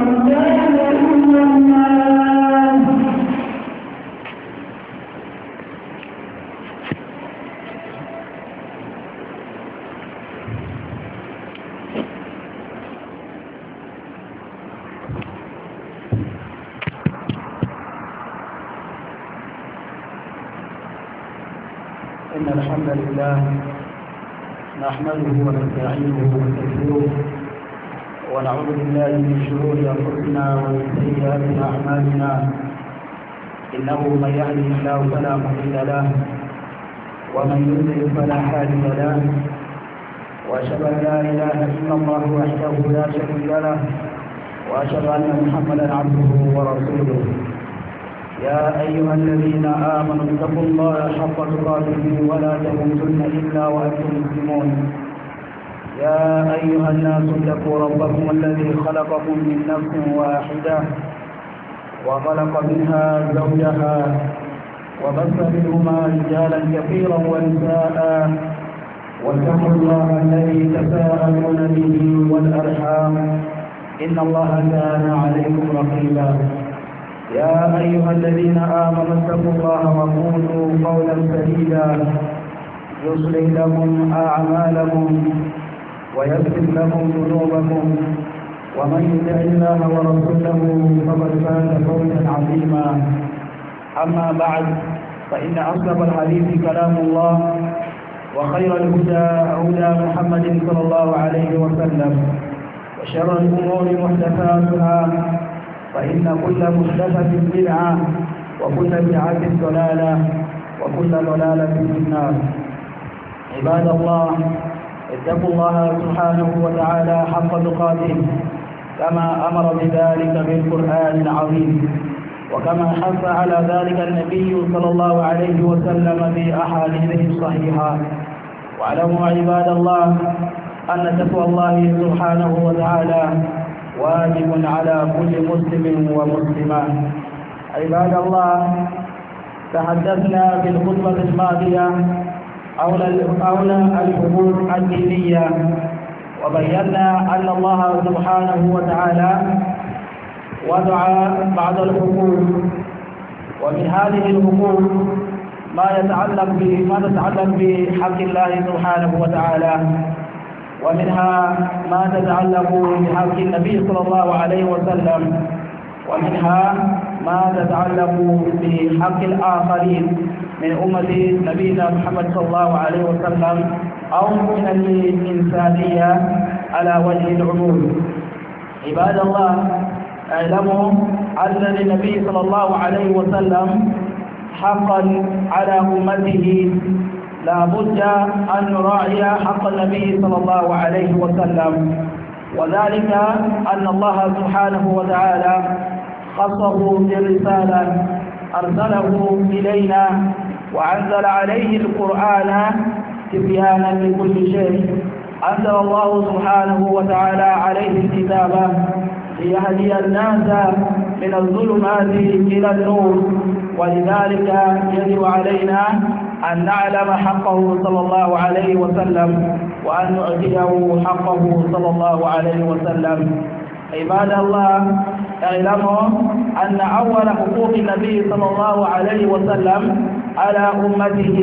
إن الحمد لله نحمده ونستعينه ونستغفره ونعوذ بالله من شرور أنفسنا ومن سيئات أعمالنا إنه من يهده الله فلا مضل له ومن يضلل فلا هادي له وأشهد أن لا إله إلا الله وحده لا شريك له وأشهد أن محمدا عبده ورسوله يا أيها الذين آمنوا اتقوا الله حق تقاته ولا تموتن إلا وأنتم مسلمون يا أيها الناس اتقوا ربكم الذي خلقكم من نفس واحدة وخلق منها زوجها وبث منهما رجالا كثيرا ونساء واتقوا الله الذي تساءلون به والأرحام إن الله كان عليكم رقيبا يا أيها الذين آمنوا اتقوا الله وقولوا قولا سديدا يصلح لكم أعمالكم ويغفر لكم ذنوبكم ومن يطع الله ورسوله فقد فاز فوزا عظيما أما بعد فإن أصدق الحديث كلام الله وخير الهدى هدى محمد صلى الله عليه وسلم وشر الأمور محدثاتها فإن كل محدثة بدعة وكل بدعة ضلالة وكل ضلالة في النار عباد الله اتقوا الله سبحانه وتعالى حق تقاته كما أمر بذلك بالقرآن العظيم وكما حث على ذلك النبي صلى الله عليه وسلم في أحاديثه الصحيحة واعلموا عباد الله أن تقوى الله سبحانه وتعالى واجب على كل مسلم ومسلمة عباد الله تحدثنا في الخطبة الماضية حول الحقوق الدينية وبينا أن الله سبحانه وتعالى وضع بعض الحقوق ومن هذه الحقوق ما يتعلق بحق الله سبحانه وتعالى ومنها ما تتعلق بحق النبي صلى الله عليه وسلم ومنها ما تتعلق بحق الآخرين من أمة نبينا محمد صلى الله عليه وسلم أو من الإنسانية على وجه العموم عباد الله اعلموا أن للنبي صلى الله عليه وسلم حقا على أمته لا بد أن نراعي حق النبي صلى الله عليه وسلم وذلك أن الله سبحانه وتعالى خصه بالرسالة أرسله إلينا وأنزل عليه القرآن تبيانا لكل شيء أنزل الله سبحانه وتعالى عليه الكتاب ليهدي الناس من الظلمات إلى النور ولذلك يجب علينا أن نعلم حقه صلى الله عليه وسلم وأن نؤديه حقه صلى الله عليه وسلم عباد الله اعلموا أن أول حقوق النبي صلى الله عليه وسلم على أمته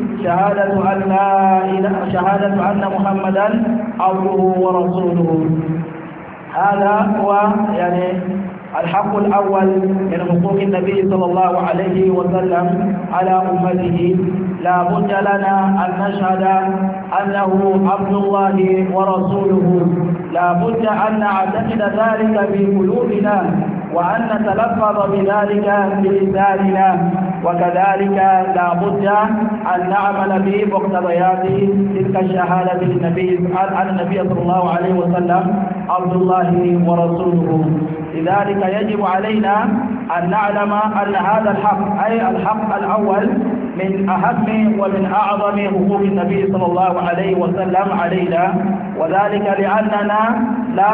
شهادة أن محمدا عبده ورسوله هذا هو الحق الأول من حقوق النبي صلى الله عليه وسلم على أمته لا بد لنا أن نشهد أنه عبد الله ورسوله لا بد أن نعتقد ذلك في قلوبنا وأن نتلفظ بذلك بلساننا وكذلك لا بد أن نعمل بمقتضيات تلك الشهادة للنبي أن النبي صلى الله عليه وسلم عبد الله ورسوله لذلك يجب علينا أن نعلم أن هذا الحق أي الحق الأول من أهم ومن أعظم حقوق النبي صلى الله عليه وسلم علينا وذلك لأننا لا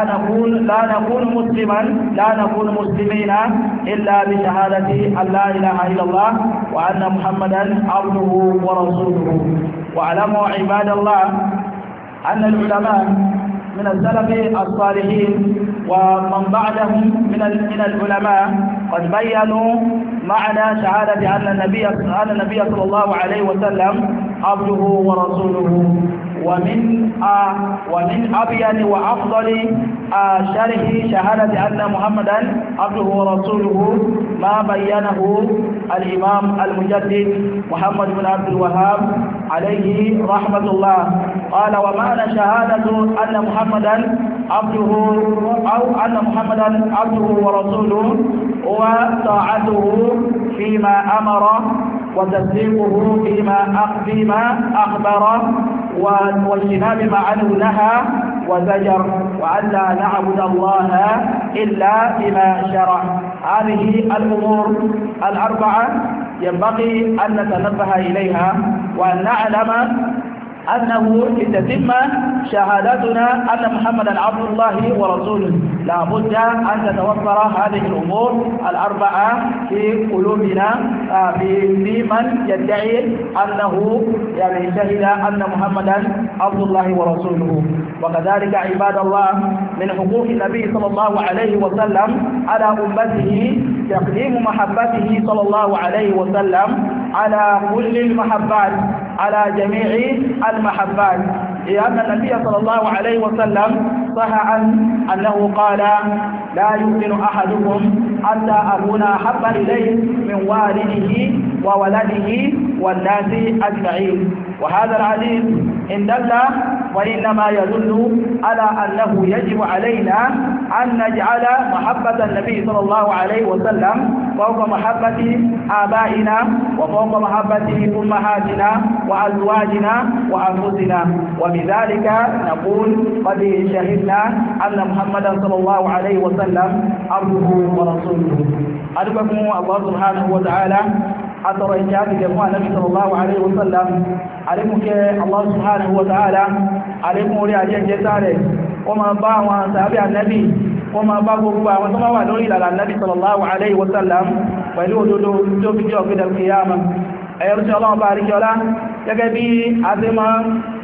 نكون مسلمين إلا بشهادة أن لا إله إلا الله وأن محمدا عبده ورسوله واعلموا عباد الله أن العلماء من السلف الصالحين ومن بعدهم من العلماء قد بيّنوا معنى شهادة أن النبي صلى الله عليه وسلم عبده ورسوله. ومن أبين وأفضل شرح شهادة أن محمدا عبده ورسوله ما بيّنه الإمام المجدد محمد بن عبد الوهاب عليه رحمة الله. قال: ومعنى شهادة أن محمدا عبده ورسوله هو طاعته فيما أمر وتصديقه فيما أخبر واجتناب ما عنه نهى وزجر وأن لا نعبد الله إلا بما شرع. هذه الأمور الأربعة ينبغي أن نتنبه إليها وأن نعلم أنه لتتم شهادتنا أن محمدا عبد الله ورسوله لا بد أن تتوفر هذه الأمور الأربعة في قلوبنا في من يدعي أنه شهد أن محمدا عبد الله ورسوله. وكذلك عباد الله من حقوق النبي صلى الله عليه وسلم على أمته تقديم محبته صلى الله عليه وسلم على كل المحبات، على جميع المحبات، لأن النبي صلى الله عليه وسلم صح أنه قال: لا يؤمن أحدكم حتى أكون أحب إليه من والده وولده والناس أجمعين. وهذا الحديث إن دل وإنما يدل على أنه يجب علينا أن نجعل محبة النبي صلى الله عليه وسلم فوق محبة آبائنا وفوق محبة أمهاتنا وأزواجنا وأنفسنا. وبذلك نقول: قد شهدنا أن محمدا صلى الله عليه وسلم عبده ورسوله. أدعوكم الله سبحانه وتعالى أترى إجابة جماعة النبي صلى الله عليه وسلم عليكم الله سبحانه وتعالى عليكم ولي جساره وما باع صحابي النبي وما باع وما باع لوري على النبي صلى الله عليه وسلم ولو دو في يوم القيامة. أيرجى الله بارك الله يجبي عظيما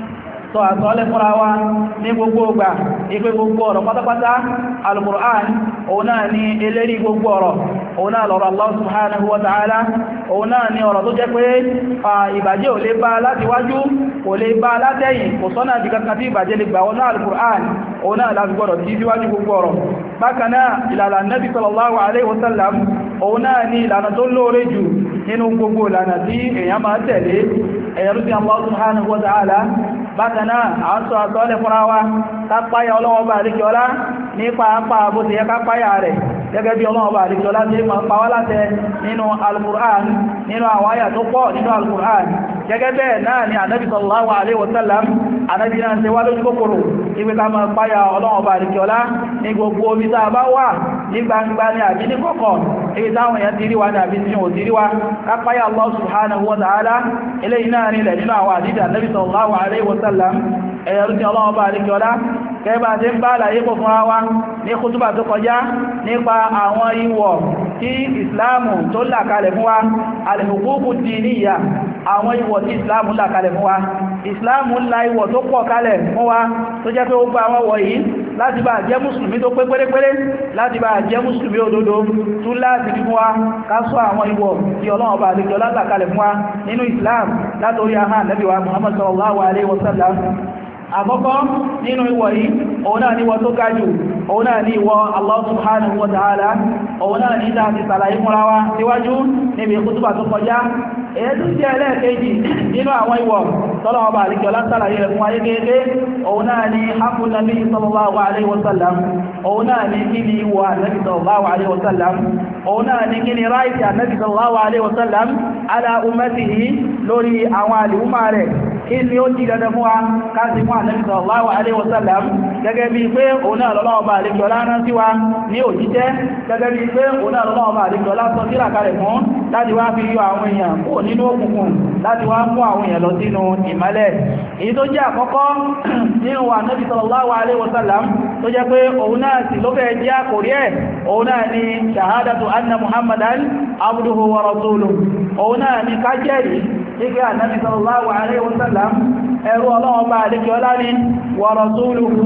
sọ àtọ́lẹ̀ fúnra wa ní gbogbo ọgbà ipé gbogbo ọ̀rọ̀ pátápátá al-Qur'an òun náà ni eléri gbogbo ọ̀rọ̀, òun náà lọ́rọ̀ Allah subhanahu wa ta'ala, òun náà ni ọ̀rọ̀ tó jẹ́ pé ìbàjẹ́ ò lè bá láti wájú, kò lè bá látẹ̀yìn, kò sọ́nà bí kankan tí ìbàjẹ́ lè gbà wọn náà al-Qur'an òun náà láti gbọ́dọ̀ tí síwájú gbogbo ọ̀rọ̀. Bákan náà ìlànà Nabi sallallahu alaihi wasallam òun náà ni ìlànà tó lóore jù nínú gbogbo ìlànà tí èèyàn máa tẹ̀lé ẹ̀yẹ̀rú sí Allah subhanahu wa ta'ala. Bákanáà a ń sọ àtọ́lẹ̀ fúnra wa kápáyà ọlọ́wọ́ bá àríkíọlá ní pàápàá bó ti yẹ kápáyà rẹ̀ gẹ́gẹ́ bí ọlọ́wọ́ bá àríkíọlá tí ma ń pàwọ́ látẹ nínú al-Qur'an, nínú àwọn àyà tó pọ̀ nínú al-Qur'an. Gẹ́gẹ́ bẹ́ẹ̀ náà ni Ànábì sallallahu alaihi wasallam Ànábì náà ṣe wá lójú kòkòrò ìwé ká máa páyà ọlọ́wọ́ bá àríkíọlá ní gbogbo omi tá a bá wà ní gbangba ní àbí ní kọ̀kọ̀, èyí táwọn èèyàn ti rí wa ní àbí tí wọ́n ti rí wa, kápáyà Allah subhanahu wa ta'ala. Eléyìí náà nílẹ̀ nínú àwọn àdídà Ànábì sallallahu alaihi wasallam. Ẹ̀yẹ̀rú tí ọlọ́wọ́ bá àríkíọlá kẹba tí ń bá àlàyé pọ̀ fún wa ní kútùbà tó kọjá nípa àwọn ìwọ̀ tí ìsìláàmù tó làkalẹ̀ fún wa, al-huququ diniyya, àwọn ìwọ̀ tí ìsìláàmù làkalẹ̀ fún wa. Ìsìláàmù ńlá ìwọ̀ tó pọ̀ kalẹ̀ fún wa tó jẹ́ pé ó gba àwọn wọ̀ yìí láti bá jẹ́ mùsùlùmí tó pé pérépéré, láti bá jẹ́ mùsùlùmí òdodo tún láti fún wa ká sọ àwọn ìwọ̀ tí Ọlọ́run bá lè jọ làkalẹ̀ fún wa nínú Islam látorí ahán Nabi wa Muhammad sallallahu alaihi wasallam. Àkọ́kọ́ nínú ìwọ̀ yìí, òun náà ni ìwọ̀ tó gájù, òun náà ni ìwọ̀ Allah subhanahu wa ta'ala, òun náà ni ìdá àti sàlàyé múra wa síwájú níbi kútùbà tó kọjá. Èyí tó jẹ́ ẹlẹ́ẹ̀kejì nínú àwọn ìwọ̀ tọ́lọ́wọ́ bá àríkẹ́ lásàlàyé rẹ̀ fún ayé kéèké, òun náà ni haqqun nabi sallallahu alaihi wasallam, òun náà ni kí ni ìwọ̀ Ànábì sallallahu alaihi wasallam, òun náà ni kí ni ráìtì Ànábì sallallahu alaihi wasallam ala ummatihi lórí àwọn àlùmọ̀ rẹ̀. Kí ni ó jí dandan fún wa káàsì fún Ànábì sallallahu alaihi wasallam gẹ́gẹ́ bí pé òun náà lọ́lọ́wọ́ bá àríkẹ́ ọlá rán sí wa ní òjíṣẹ́, gẹ́gẹ́ bí pé òun náà lọ́lọ́wọ́ bá àríkẹ́ ọlá sọ sílà kalẹ̀ fún láti wá fi yọ àwọn èèyàn kó nínú òkùnkùn láti wá mú àwọn èèyàn lọ sínú ìmọ́lẹ̀. Èyí tó jẹ́ àkọ́kọ́ nínú Ànábì sallallahu alaihi wasallam tó jẹ́ pé òun náà sì ló fẹ́ jẹ́ àkórí ẹ̀, òun náà ni shahadatu anna Muhammadan abduhu wa rasuluhu, òun náà ni ká jẹ́rìí nígbà Ànábì sallallahu alaihi wasallam ẹrú Ọlọ́run bá àlékẹ́ ọlá ní wa rasuluhu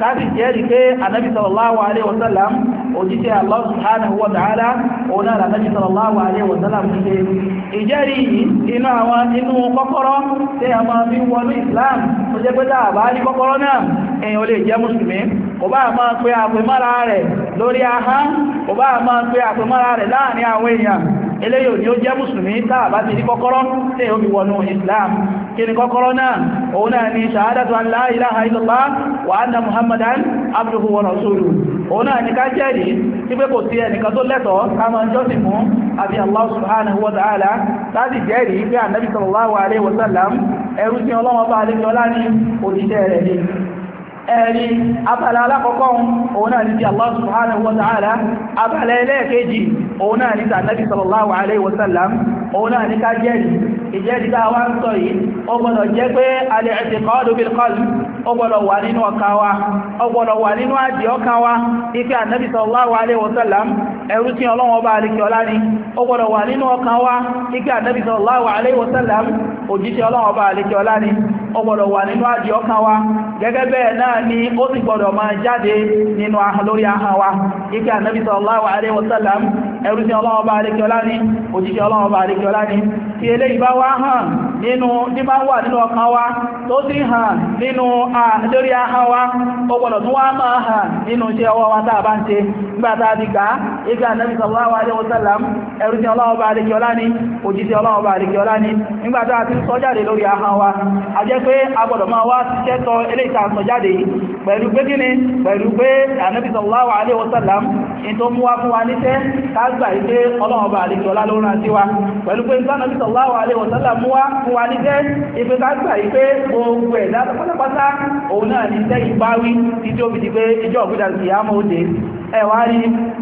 láti jẹ́rìí pé Ànábì sallallahu alaihi wasallam òjíṣẹ́ Allah subhanahu wa ta'ala òun náà Ànábì sallallahu alaihi wasallam ṣe ìjẹ́rìí inú kọ́kọ́rọ́ tí a máa fi wọnú Islam tó jẹ́ pé dáàbá ní kọ́kọ́rọ́ náà èèyàn lè jẹ́ mùsùlùmí kò bá máa pe àpèmára rẹ̀ lórí ahán kò bá máa pe àpèmára rẹ̀ láàrin àwọn èèyàn eléyò ni ó jẹ́ mùsùlùmí dáàbá ti ní kọ́kọ́rọ́ tí ó fi wọnú Islam kí ni kọ́kọ́rọ́ náà òun náà ni shahadatu an la ilaha illallah wa anna muhammadan abduhu wa rasuluhu òun náà ni ká jẹ́rìí tí pé kò sí ẹnìkan tó lẹ́tọ̀ọ́ ká máa jọ́sìn fún àbí Allah subhanahu wa ta'ala láti jẹ́rìí pé annabi sallallahu alaihi wasallam ẹrú tí Ọlọ́run bá alẹ́ ọlá ní òjíṣẹ́ rẹ̀ ni ẹ̀rí abala alákọ̀ọ́kọ́ òun náà ní ti Allah subhanahu wa ta'ala abala ẹlẹ́ẹ̀kejì òun náà ní ti annabi sallallahu alaihi wasallam òun náà ní ká jẹ́rìí ìjẹ́rìí tá wá ń sọ yìí ó gbọ́dọ̀ jẹ́ pé al-i'tiqadu bil qalb ó gbọ́dọ̀ wà nínú ọkàn wa ó gbọ́dọ̀ wà nínú àdì ọkàn wa ipe annabi sallallahu alaihi wasallam ẹrú tí Ọlọ́run ọba àríkẹ́ ọlá ni ó gbọ́dọ̀ wà nínú ọkàn wa ipe annabi sallallahu alaihi wasallam òjíṣẹ́ Ọlọ́run ọba àríkẹ́ ọlá ni ó gbọ́dọ̀ wà nínú àdì ọkàn wa gẹ́gẹ́ bẹ́ẹ̀ náà ni ó sì gbọ́dọ̀ máa jáde nínú lórí ahọ́n wa ipe annabi sallallahu alaihi wasallam ẹrú tí Ọlọ́run ọba àríkẹ́ ọlá ni òjíṣẹ́ Ọlọ́run ọba àríkẹ́ ọlá ni tí eléyìí bá wá hàn nínú ní bá wà nínú ọkàn wa tó sì hàn nínú lórí ahọ́n wa ó gbọ́dọ̀ tún wá máa hàn nínú iṣẹ́ ọwọ́ wa tá a bá ń ṣe nígbàtà ti gbà ibi Ànábì sallallahu alaihi wasallam ẹrú tí Ọlọ́run bá àríkẹ́ ọlá ní òjíṣẹ́ Ọlọ́run bá àríkẹ́ ọlá ní nígbàtà ti sọ jáde lórí ahọ́n wa a jẹ́ pé a gbọ́dọ̀ máa wá ṣiṣẹ́ tọ eléyìí tá sọ jáde yìí pẹ̀lú pé kíni pẹ̀lú pé Ànábì sallallahu alaihi wasallam in tó mú wá fún wa níṣẹ́ ká gbà pé Ọlọ́run bá àríkẹ́ ọlá ló rán sí wa pẹ̀lú pé Ànábì sallallahu alaihi wasallam mú wá fún wa níṣẹ́ ipe ká gbà pé gbogbo ẹ̀dá pátápátá òun náà ní iṣẹ́ ìbáwí tí ó fi di pé ìjọ ògbìdà sí àmọ́ òde ẹ̀wà rí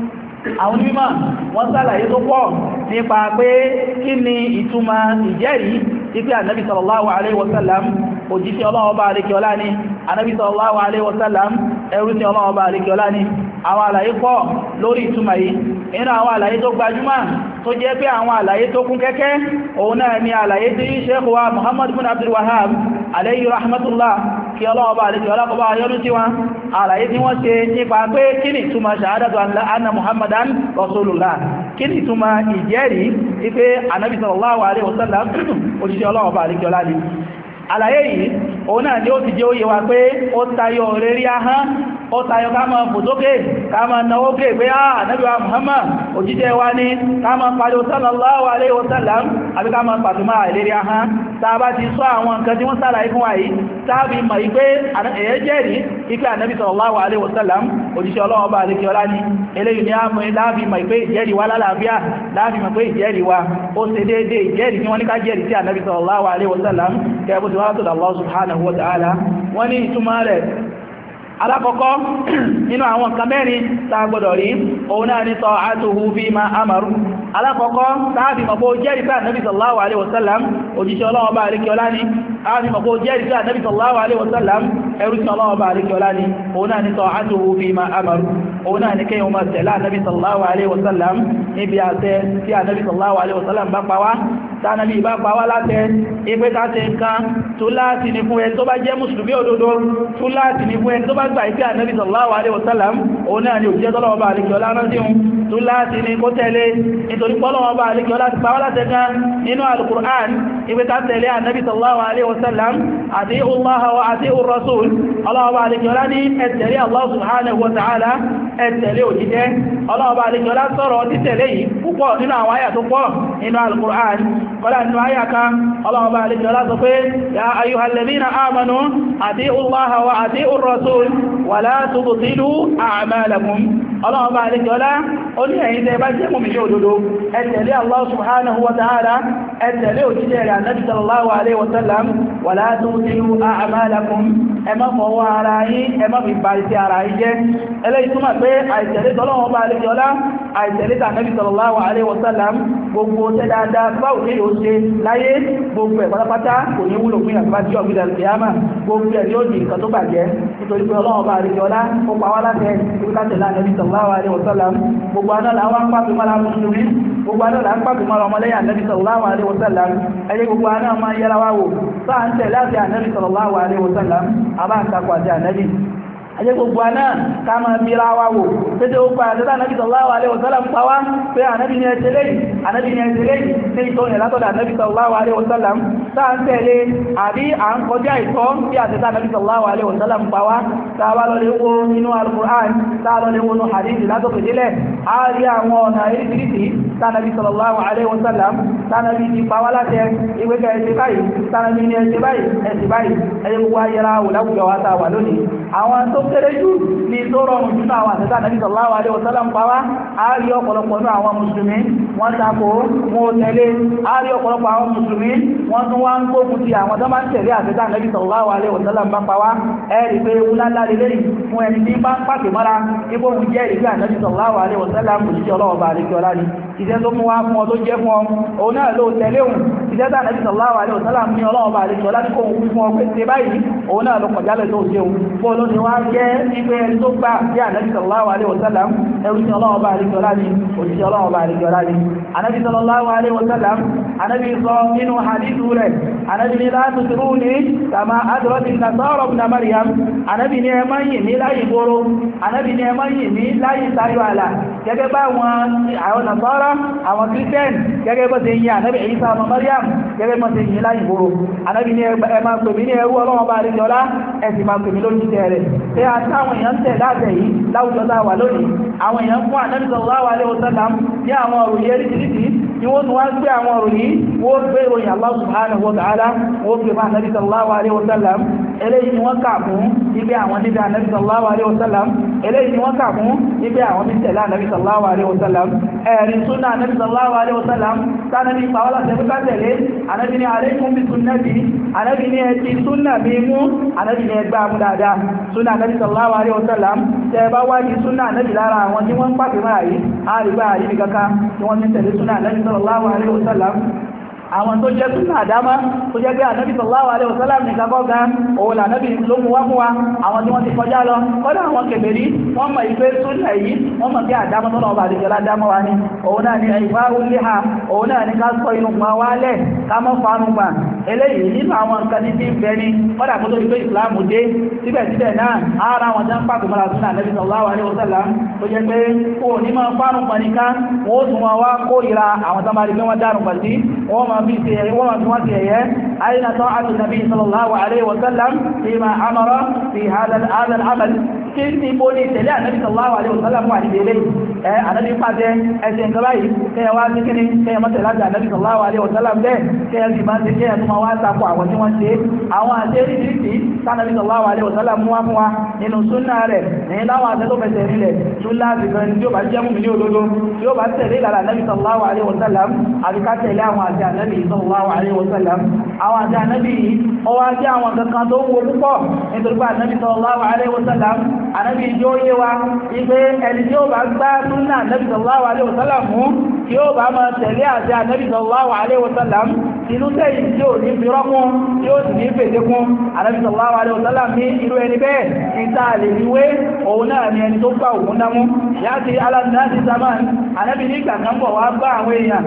àwọn onímọ̀ wọ́n ṣàlàyé tó pọ̀ nípa pé kí ni ìtumọ̀ ìjẹ́rìí ipe Ànábì sallallahu alaihi wasallam òjíṣẹ́ Ọlọ́run bá àríkẹ́ ọlá ní Ànábì sallallahu alaihi wasallam ẹrú tí Ọlọ́run bá àríkẹ́ ọlá ní àwọn àlàyé pọ̀ lórí ìtumọ̀ yìí inú àwọn àlàyé tó gbajúmọ̀ tó jẹ́ pé àwọn àlàyé tó kún kẹ́kẹ́ òun náà ni àlàyé tí Sheikh wa Muhammad bin Abdul Wahhab alayhi rahmatullah kí Ọlọ́run bá àríkẹ́ ọlá kọba ayọ́nú tí wọn àlàyé tí wọ́n ṣe nípa pé kí ni ìtumọ̀ shahadatu anna Muhammadan rasulullah kí ni ìtumọ̀ ìjẹ́rìí wípé Ànábì sallallahu alaihi wasallam òjíṣẹ́ Ọlọ́run bá àríkẹ́ ọlá ni àlàyé yìí òun náà ni ó ti jẹ́ ó yé wa pé ó tayọ rírí ahán ó tayọ ká máa fòtókè ká máa náwó kè pé Ànábì wa Muhammad òjíṣẹ́ wa ní ká máa pàdé sallallahu alaihi wasallam àbí ká máa pàtùmá ìlérí ahán tàbá ti sọ àwọn nǹkan tí wọ́n sàlàyé fún wa yìí tàbí mọ̀ ìpé èyẹ jẹ́rìí ipé Ànábì sallallahu alaihi wasallam òjíṣẹ́ Ọlọ́run bá àríkẹ́ ọlá ní eléyìí ni a mọ̀ láàbí mọ̀ ìpé ìjẹ́rìí wa lálàáfíà láàbí mọ̀ pé ìjẹ́rìí wa ó ṣe déédé ìjẹ́rìí tí wọ́n ní ká jẹ́rìí sí Ànábì sallallahu alaihi wasallam kẹ́bù tí wọ́n látọ̀dọ̀ Allah subhanahu wa ta'ala wọ́n ní ìtumọ̀ rẹ̀ alákọ̀ọ́kọ́ nínú àwọn nǹkan mẹ́rin tá gbọ́dọ̀ rí òun náà ní ta'atuhu fima amar alákọ̀ọ́kọ́ tàbí mọ̀kó jẹ́rìí pé Ànábì sallallahu alaihi wasallam òjíṣẹ́ Ọlọ́run bá àríkẹ́ ọlá ní tàbí mọ̀kó jẹ́rìí pé Ànábì sallallahu alaihi wasallam ẹrúsìn Ọlọ́run bá àríkẹ́ ọlá ní òun náà ní ta'atuhu fima amar òun náà ní kí wọ́n máa tẹ̀lé Ànábì sallallahu alaihi wasallam níbi àṣẹ tí Ànábì sallallahu alaihi wasallam bá pa wá tánàbí bá pa wá látẹ ipé káṣe nǹkan tó láti ní fún ẹ tó bá jẹ́ mùsùlùmí òdodo tó láti ní fún ẹ tó bá gbà ìpé Ànábì sallallahu alaihi wasallam òun náà ni òjíṣẹ́ tọ́lọ́wọ́ bá àríkẹ́ ọlá rán sí un tó láti ní kó tẹ̀lé nítorí pọ́lọ́wọ́ bá àríkẹ́ ọlá ti pa wá látẹ gan nínú al-Qur'an ipé ká tẹ̀lé Ànábì sallallahu alaihi wasallam ati'u Allah wa ati'u ar-rasul ọlọ́wọ́ bá àríkẹ́ ọlá ní ẹ tẹ̀lé Allah subhanahu wa ta'ala ẹ tẹ̀lé òjíṣẹ́ ọlọ́wọ́ bá àríkẹ́ ọlá sọ̀rọ̀ títẹ̀lé yìí púpọ̀ nínú àwọn àyà tó pọ̀ nínú al-Qur'an قال أنه آياك الله بارك ولا تقول يا أيها الذين آمنوا أطيعوا الله وأطيعوا الرسول ولا تبطلوا أعمالكم الله بارك ولا قل إذا بجموا من جودوا أتلي الله سبحانه وتعالى أتلي وجدي النبي صلى الله عليه وسلم ولا تبطلوا أعمالكم أما فهو عليه أما في بارك عليه إلا يسمى به أتلي الله بارك ولا أتلي النبي صلى الله عليه وسلم gbogbo tẹ́dáadáa báwo ní yóò ṣe láyé gbogbo ẹ̀ pátápátá kò ní wúlò fún ìyàtọ̀ bá jẹ́ ọ̀gbìdà ìyàmà gbogbo ẹ̀ yóò di nǹkan tó bàjẹ́ nítorí pé Ọlọ́run bá rí ọlá ó pa wá láti ìrúkátẹ̀lá Ànábì sallallahu alaihi wasallam gbogbo anáà wá ń pàtó mọ́ra mùsùlùmí gbogbo anáà ń pàtó mọ́ra ọmọlẹ́yìn Ànábì sallallahu alaihi wasallam ẹjẹ́ gbogbo anáà máa yẹra wá wò sáà ń tẹ̀ láti Ànábì sallallahu alaihi wasallam àbá ń takọ̀ àti Ànábì ajẹ́ gbogbo aná ká máa bíra wa wò pété ó pa àtẹ́ta ànábì sallallahu alaihi wasallam pa wá pé ànábì ní ẹ̀tẹ́lẹ̀ ní ìtọ́yìn látọ̀dọ̀ ànábì sallallahu alaihi wasallam sáà ń tẹ̀lé àbí à ń kọjá ìtọ́ bí àtẹ́ta ànábì sallallahu alaihi wasallam pa wá sáà bá lọ lè wo inú al-Qur'an sáà lọ lè wo inú hadith látọ̀kẹ̀ délẹ̀ a rí àwọn ọ̀nà ìrísìírísìí tánàbí sallallahu alaihi wasallam tánàbí ti pa wá láti ìwékẹ̀ ẹ̀sẹ̀ báyìí tánàbí ní ẹ̀sẹ̀ báyìí ẹ̀yẹ gbogbo ayẹra wò láwùjọ wa ta wà lónìí àwọn tó kéré jù ní tó rọrùn jù náà àwọn àtẹ́ta nàbí sallallahu alaihi wasallam pa wá a rí ọ̀pọ̀lọpọ̀ náà àwọn mùsùlùmí wọ́n tako wọn tẹ̀lé a rí ọ̀pọ̀lọpọ̀ àwọn mùsùlùmí wọ́n tún wá ń gbógun ti àwọn tó máa ń tẹ̀lé àtẹ́ta nàbí sallallahu alaihi wasallam bá pa wá ẹ̀rí pé wúlálá lélẹ́yìn fún ẹni tí bá ń pàtẹ mọ́ra ipò òun jẹ́ ìrí ànábì sallallahu alaihi wasallam kò jíjẹ́ ọlọ́wọ́ bá àríkẹ́ ọlá ni iṣẹ́ tó mú wá fún ọ tó jẹ́ fún ọ òun náà ló tẹ̀lé òun iṣẹ́ tó ànábì sallallahu alaihi wasallam ní ọlọ́wọ́ bá àríkẹ́ ọlá ní kò wí fún ọ pé ṣe báyìí òun náà ló kọjálẹ̀ tó ṣe òun bó ló ti wá jẹ́ ipé ẹni tó gbà sí ànábì sallallahu alaihi wasallam ẹrú sí ọlọ́wọ́ bá àríkẹ́ ọlá ni òṣìṣẹ́ ọlọ́wọ́ bá àríkẹ́ ọlá ni ànábì sallallahu alaihi wasallam ànábì sọ nínú hadithu rẹ̀ ànábì ní la tutruni kama adrati nasara ibn maryam ànábì ní ẹ máa yìn ní láyé gbóró ànábì ní ẹ máa yìn ní láyé sáyọ àlà gẹ́gẹ́ bá àwọn nàṣọ́rọ̀ àwọn kírísítẹ́n gẹ́gẹ́ bọ́ ṣe yìn ànábì Ìsá ọmọ Maryam gẹ́gẹ́ bọ́ ṣe yìn láyé gbóró ànábì ní ẹ máa pè mí ní ẹrú ọlọ́wọ́ bá rí jọlá ẹ̀sì máa pè mí lójú tẹ̀rẹ̀ tí a táwọn èèyàn tẹ̀ láàbẹ̀ yìí láwùjọ tá wà lónìí àwọn èèyàn fún ànábì sallallahu alaihi wasallam ní àwọn ọ̀rọ̀ yẹrí tìrìtì ni wọ́n tún wá gbé àwọn ọ̀rọ̀ yìí wọ́n gbé ìròyìn Allah subhanahu wa ta'ala wọ́n gbé fún ànábì sallallahu alaihi wasallam eléyìí ni wọ́n kà fún ibi àwọn níbi ànábì sallallahu alaihi wasallam eléyìí ni wọ́n kà fún ibi àwọn bí tẹ̀lé ànábì sallallahu alaihi wasallam ẹ̀rí súnà ànábì sallallahu alaihi wasallam tánàbí pàwọ́lá tẹ̀lé tẹ̀lé ànábì ní alaykum bi sunnati ànábì ní ẹ̀tì súnà bí mú ànábì ní ẹgbà mú dáadáa súnà ànábì sallallahu alaihi wasallam tẹ́ bá wá ní súnà ànábì lára àwọn tí wọ́n pàtẹ́ máa yìí àrígbà àríbì kankan tí wọ́n ní tẹ̀lé súnà ànábì sallallahu alaihi wasallam àwọn tó jẹ́ súnà àdámá tó jẹ́ pé ànábì sallallahu alaihi wasallam ní kakọ́gá òun lànábì ló mú wá fún wa àwọn tí wọ́n ti kọjá lọ kọ́dá àwọn kèfèrí wọ́n mọ̀ ìpé súnà yìí wọ́n mọ̀ pé àdámá tọ́nà ọba àdìjọlá dámá wa ní òun náà ni ẹ̀yìnfà ulíha òun náà ni ká sọ inú gbọ́n wá lẹ̀ ká mọ́ fánú gbà eléyìí nínú àwọn nǹkan ní tí ń bẹ ní kọ́dà kó tó di pé ìsìláàmù dé síbẹ̀síbẹ̀ náà ara wọn jẹ́ ń pàtó mọ́ra súnà ànábì sallallahu alaihi wasallam tó jẹ́ pé kó ní máa fánú gbà nìkan wọ́n ó tún wọn wá kórìíra àwọn tó máa rí pé wọ́n dárùn gbà sí wọ́n máa bí ṣe wọ́n ti ẹ̀yẹ́ أين طاعة النبي صلى الله عليه وسلم فيما أمر في هذا العمل kí ní bó ní ìtẹ̀lé ànábì sallallahu alaihi wasallam wà ní ilé ànábì pàtẹ ẹ̀sẹ̀ nǹkan báyìí kẹyẹ wá sí kíní kẹyẹ mọ́tẹ̀ láti ànábì sallallahu alaihi wasallam bẹ́ẹ̀ kẹyẹ sì máa ti kẹyẹ tó máa wá sàpọ̀ àwọn tí wọ́n ṣe àwọn àṣẹ́rí tìrìtì tánàbì sallallahu alaihi wasallam mú wá fún wa nínú súnnà rẹ̀ ní láwọn àṣẹ́ tó fẹsẹ̀ nílẹ̀ súnnà sì kan tí ó bá jẹ́ mú mi ní òdodo tí ó bá tẹ̀lé ìlànà ànábì sallallahu alaihi wasallam àbí ká tẹ̀lé àwọn àṣẹ ànábì sallallahu alaihi wasallam àwọn àṣẹ ànábì yìí ó wá jẹ́ àwọn kankan tó wọ púpọ̀ nítorí pé ànábì sallallahu alaihi wasallam ànábì yóò yé wa ipé ẹni tí ó bá gbá súnnà ànábì sallallahu alaihi wasallam mú tí ó bá máa tẹ̀lé àṣẹ ànábì sallallahu alaihi wasallam inú tẹ́yìn tí ó ní fìrọ́kún tí ó sì ní fèdékún ànábì sallallahu alaihi wasallam ní irú ẹni bẹ́ẹ̀ ìta lè níwé òun náà ni ẹni tó gbá òun dámú yáti aláàdínláti zaman ànábì ní ìgbà kan bọ̀ wá gbá àwọn èèyàn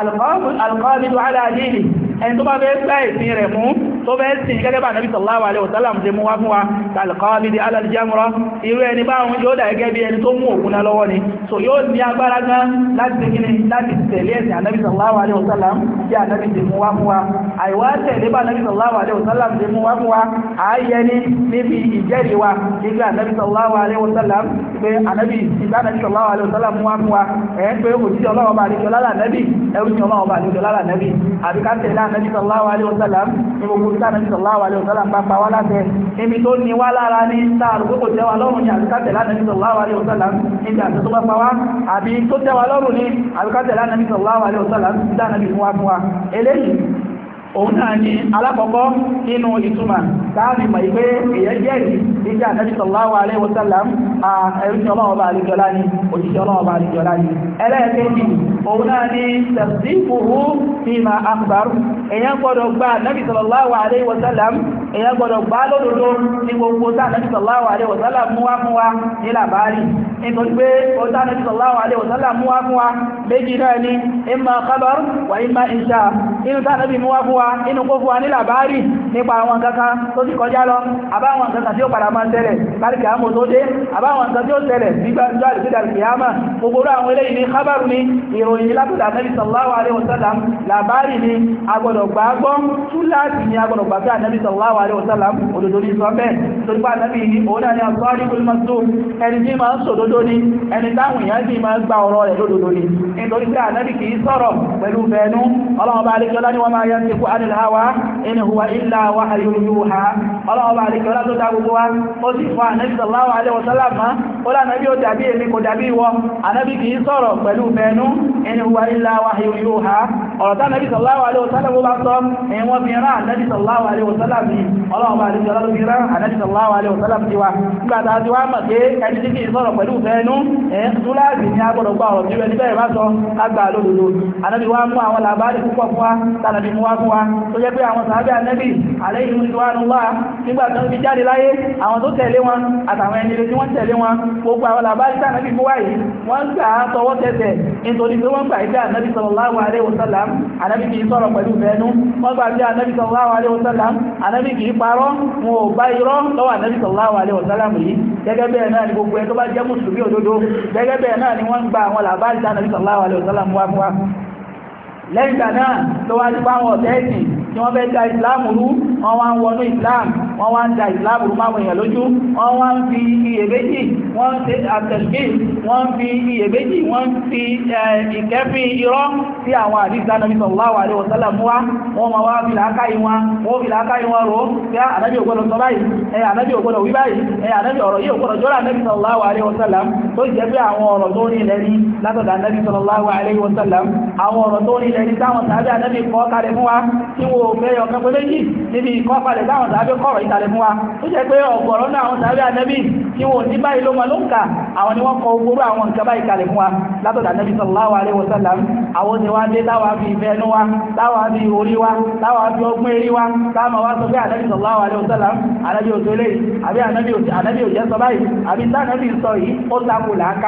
alqabidu ala dini ẹni tó bá fẹ́ gbá ìsìn rẹ̀ mú tó fẹ́ sìn gẹ́gẹ́ bá nàbí sallallahu alaihi wasallam ṣe mú wá fún wa alqabidi ala aljamra irú ẹni bá wọn yóò dà gẹ́gẹ́ bí ẹni tó mú òkúná lọ́wọ́ ni so yóò ní agbára gan láti gíní láti tẹ̀lé ẹ̀sìn ànábì sallallahu alaihi wasallam tí ànábì ṣe mú wá fún wa àìwá tẹ̀lé bá nàbí sallallahu alaihi wasallam ṣe mú wá fún wa ààyẹ ní níbi ìjẹ́rìí wa nígbà ànábì sallallahu alaihi wasallam pé ànábì sallallahu alaihi wasallam mú wá fún wa ẹ̀ pé òjíṣẹ́ ọlọ́wọ́ bá àríkẹ́ lára ànábì ẹrú ní ọlọ́wọ́ bá àríkẹ́ lára ànábì àbíká tẹ̀lé ànábì sallallahu alaihi wasallam ní gbogbo ìtànàbí sallallahu alaihi wasallam bá pa wá láti níbi tó ní wá lára ní sáàrù pé kò tẹ́wà lọ́rùn ní àbíkátẹ̀lá nàbí sallallahu alaihi wasallam níbi àti tó bá pa wá àbí tó tẹ́wà lọ́rùn ní àbíkátẹ̀lá nàbí sallallahu alaihi wasallam ìdánàbí fún wa eléyìí òun náà ni alákọ̀ọ́kọ́ nínú ìtumà káàrí mọ̀ ìpé èyẹ jẹ́rì ìjà Ànábì sallallahu alaihi wasallam ẹ̀rùsí ọlọ́ọ̀bá àríjọlá ni òjíṣẹ́ ọlọ́ọ̀bá àríjọlá ni ẹlẹ́ẹ̀kejì òun náà ni tasdiquhu fima akhbar èyàn gbọ́dọ̀ gba Nabi sallallahu alaihi wasallam èyàn gbọ́dọ̀ gbá lódodo ní gbogbo tá Nabi sallallahu alaihi wasallam mú wá fún wa ní làbárí nítorí pé ó tá Nabi sallallahu alaihi wasallam mú wá fún wa méjì náà ni imma khabar wa imma insha inú tá Nabi mú wá fún wa inú kó fún wa ní làbárí nípa àwọn kankan tó ti kọjá lọ àbáwọn kankan tí ó padà máa ṣẹlẹ̀ láríkà àmò tó dé àbáwọn kankan tí ó ṣẹlẹ̀ nígbà ìjọ àdìsídà kìyàmà gbogbo àwọn eléyìí ní khabaru ni ìròyìn látọ̀dọ̀ Nabi sallallahu alaihi wasallam làbárí ni agbọ́dọ̀ gbàgbọ́ túláàtì ni agbọ́dọ̀ gbàgbọ́ Nabi sallallahu alaihi wasallam òdodo ní sọ bẹ́ẹ̀ torí pé Nabi òun náà ni as-sadiqul masduq ẹni tí máa ń sòdodo ni ẹni táwọn èèyàn sì máa ń gba ọ̀rọ̀ rẹ̀ lódodo ni nítorí pé Nabi kì í sọ̀rọ̀ pẹ̀lú fẹ́nu ọlọ́ọ̀bá àríkẹ́lá ni wa ma yantiqu anil hawa in huwa illa wahyun yuha ọlọ́ọ̀bá àríkẹ́lá tó dá gbogbo wa ó sì fún Nabi sallallahu alaihi wasallam ó lá Nabi ó dàbí èmi kò dàbí wọ Nabi kì í sọ̀rọ̀ pẹ̀lú fẹ́nu in huwa illa wahyun yuha ọ̀rọ̀ tá Nabi sallallahu alaihi wasallam bá sọ ẹ̀yìn wọ́n fi rán Nabi sallallahu alaihi wasallam ní ọlọ́ọ̀bá àríkẹ́lá ló fi rán Nabi sallallahu alaihi wasallam ti wa nígbàtà ti wá mọ̀ pé ẹni tí kì í sọ̀rọ̀ pẹ̀lú fẹ́nu túláàsì ní agbọ́dọ̀ gbà ọ̀rọ̀ tí ẹni bẹ́ẹ̀ bá sọ kágbà lódodo Ànábì wá mú àwọn làbárí púpọ̀ fún wa tánàbí mú wá fún wa tó jẹ́ pé àwọn sàábé Ànábì alayhi ridwanullah nígbà tó fi jáde láyé àwọn tó tẹ̀lé wọn àtàwọn ẹni tí wọ́n tẹ̀lé wọn gbogbo àwọn làbárí tánàbí mú wá yìí wọ́n gbà á tọwọ́ tẹsẹ̀ nítorí pé wọ́n gbà ìgbà Ànábì sallallahu alaihi wasallam Ànábì kì í sọ̀rọ̀ pẹ̀lú fẹ́nu wọ́n gbà ìgbà Ànábì sallallahu alaihi wasallam Ànábì kì í parọ́ wọn ò bá irọ́ lọ́wọ́ Ànábì sallallahu alaihi wasallam yìí gẹ́gẹ́ bẹ́ẹ̀ náà ni gbogbo ẹ̀ tó bá jẹ́ mùsùlùmí òdodo gẹ́gẹ́ bẹ́ẹ̀ náà ni wọ́n gba àwọn làbárí tánàbí sallallahu alaihi wasallam wá fún wa lẹ́yìn náà tó wá nípa àwọn ọ̀tẹ́ẹ̀sì tí wọ́n fẹ́ da ìsìláàmù rú wọ́n wá ń wọnú ìsìláàmù wọ́n wá ń da ìsìláàmù rú máwọn èèyàn lójú wọ́n wá ń fi iyèméjì wọ́n ń ṣe àtẹ̀lẹ́gbé wọ́n ń fi iyèméjì wọ́n ń fi ìkẹ́fì irọ́ sí àwọn àdíṣà Nabi sallallahu alaihi wasallam wá wọ́n ma wá fi làákàyè wọn rò pé Ànábì ò gbọdọ̀ sọ báyìí Ànábì ò gbọdọ̀ wí báyìí Ànábì ọ̀rọ̀ yìí ò gbọdọ̀ jọ́rọ̀ Nabi sallallahu alaihi wasallam tó jẹ́ pé àwọn ọ̀rọ̀ tó ní ilẹ̀ ní látọ̀dọ̀ Nabi sallallahu alaihi wasallam àwọn ọ̀rọ̀ tó ní ilẹ̀ ní táwọn tàbí Ànábì kọ́ kalẹ̀ fún wa tí wọ́n fẹ́ ọ̀kan pé méjì níbi ìkọ́ kalẹ̀ táwọn tàbí kọ̀rọ̀ ìkàlẹ̀ fún wa tó jẹ́ pé ọ̀gọ̀rọ̀ náà àwọn tàbí Ànábì tí wọ́n ní báyìí ló ma ló ń kà àwọn ni wọ́n kọ gbogbo àwọn nǹkan báyìí kalẹ̀ fún wa látọ̀dọ̀ Ànábì sallallahu alaihi wasallam àwọn ni wá dé táwà fi ìfẹ́ ẹnu wa táwà fi orí wa táwà fi ọgbọ́n erí wa táwà wá sọ pé Ànábì sallallahu alaihi wasallam Ànábì ò tó lè àbí Ànábì ò jẹ́ sọ báyìí àbí tánàbì sọ yìí ó takò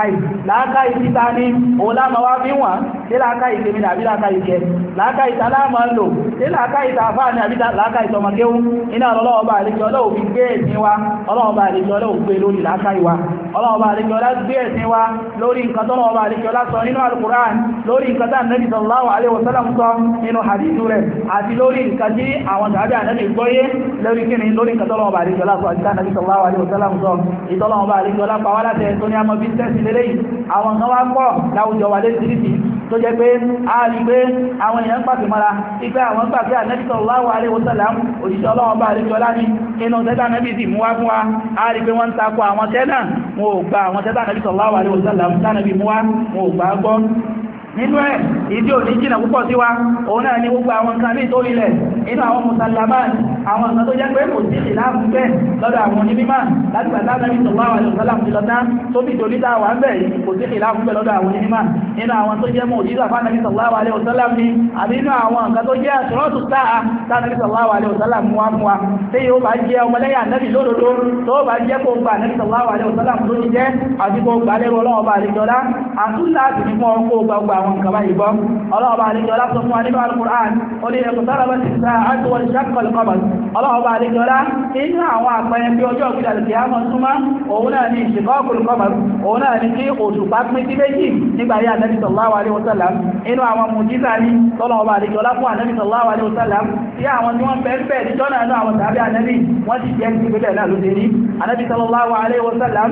làákàí títà ní òun láàmà wá fi wọ́n tí làákàí tèmi àbí làákàí jẹ làákàí tàlámà ń lò tí làákàí tàfáà ní àbí làákàí tọmọkéwú iná ọlọ́ọ̀bà àríkẹ́ ọlọ́ọ̀ fi gbé ẹ̀sìn wa ọlọ́ọ̀bà àríkẹ́ ọlọ́ọ̀ gbé lórí làákàí wa ọlọ́ọ̀bà àríkẹ́ ọlá gbé ẹ̀sìn wa lórí nǹkan tọ́lọ́ọ̀bà àríkẹ́ ọlá sọ nínú Al-Qur'an lórí nǹkan tá Nabi sallallahu alaihi wasallam sọ nínú hadithu rẹ̀ àti lórí nǹkan tí àwọn tàbí Ànábì gbọ́yé lórí kíni lórí nǹkan tọ́lọ́ọ̀bà àríkẹ́ ọlá sọ àti Nabi sallallahu alaihi wasallam sọ ìtọ́lọ́ọ̀bà àríkẹ́ ọlá pa wá láti ẹ̀ tó ní àmọ́ bí tẹ́sì lélẹ́yìn àwọn kan wá pọ̀ láwùjọ wà lẹ́sìrìsì tó jẹ́ pé a rí pé àwọn èèyàn pàtì mọ́ra ipẹ́ àwọn pàtì Ànábì sallallahu alaihi wasallam òjíṣẹ́ Ọlọ́run bá àríkẹ́ ọlá ní inú tẹ́tà Ànábì sì mú wá fún wa a rí pé wọ́n ń takọ àwọn tẹ́nà wọn ò gba àwọn tẹ́tà Ànábì sallallahu alaihi wasallam tánàbì mú wá wọn ò gbà gbọ́ nínú ẹ̀ ìdí òní jìnà púpọ̀ sí wa òun náà ni gbogbo àwọn nǹkan ní ìtorí ilẹ̀ inú àwọn musallaman àwọn nǹkan tó jẹ́ pé kò sí ìlàmù bẹ́ lọ́dọ̀ àwọn onímímà láti pàtà Ànábì sallallahu alaihi wasallam ti lọ́tá tó bí torí tá wà ń bẹ̀ kò sí ìlàmù bẹ́ lọ́dọ̀ àwọn onímímà nínú àwọn tó jẹ́ mu'jiza fún Ànábì sallallahu alaihi wasallam ni àbí inú àwọn nǹkan tó jẹ́ ashratu sa'a tá Ànábì sallallahu alaihi wasallam mú wá fún wa tí yóò bá jẹ́ ọmọlẹ́yìn Ànábì lódodo tó bá jẹ́ kó gba Ànábì sallallahu alaihi wasallam tó ti jẹ́ àti kó gba lẹ́rọ Ọlọ́run bá àríjọlá àtúnlá àti ní fún ọkọ̀ gbogbo àwọn nǹkan báyìí gbọ́ ọlọ́ọ̀bá àríkẹ́ọlá sọ fún wa nínú Al-Qur'an ó ní ẹkùtọ́lọ́bá ti sá àtúwọ̀ ìṣàkọlù kọmọ̀lù ọlọ́ọ̀bá àríkẹ́ọlá inú àwọn àpẹẹrẹ bí ọjọ́ òkúta lè kíá mọ́ súnmọ́ òun náà ní ìṣẹ̀kọ́kùlù kọmọ̀lù òun náà ní kí òṣùpá pín sí méjì nígbà yá Ànábì sallallahu alaihi wasallam inú àwọn mùjíza ní tọ́lọ́ọ̀bá àríkẹ́ọlá fún Ànábì sallallahu alaihi wasallam tí àwọn tí wọ́n bẹ̀ẹ̀ ní jọ́nà náà àwọn tàbí Ànábì wọ́n ti jẹ́ ti gbẹ̀rẹ̀ náà ló dé ní Ànábì sallallahu alaihi wasallam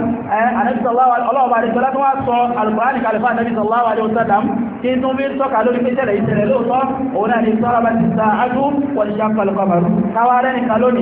ọlọ́ọ̀bá àríkẹ́ọlá tó wá sọ Al-Qur'an kalifá Ànábì sallallahu alaihi wasallam tí tún bí tọ́ka lórí pé tẹ́lẹ̀ ìṣẹ̀lẹ̀ lóòtọ́ òun náà ni sọ́rọ̀ bá ti sa ájú wọ́n ṣàkọlù kọmọ̀rù káwà rẹ̀ nìkan lónìí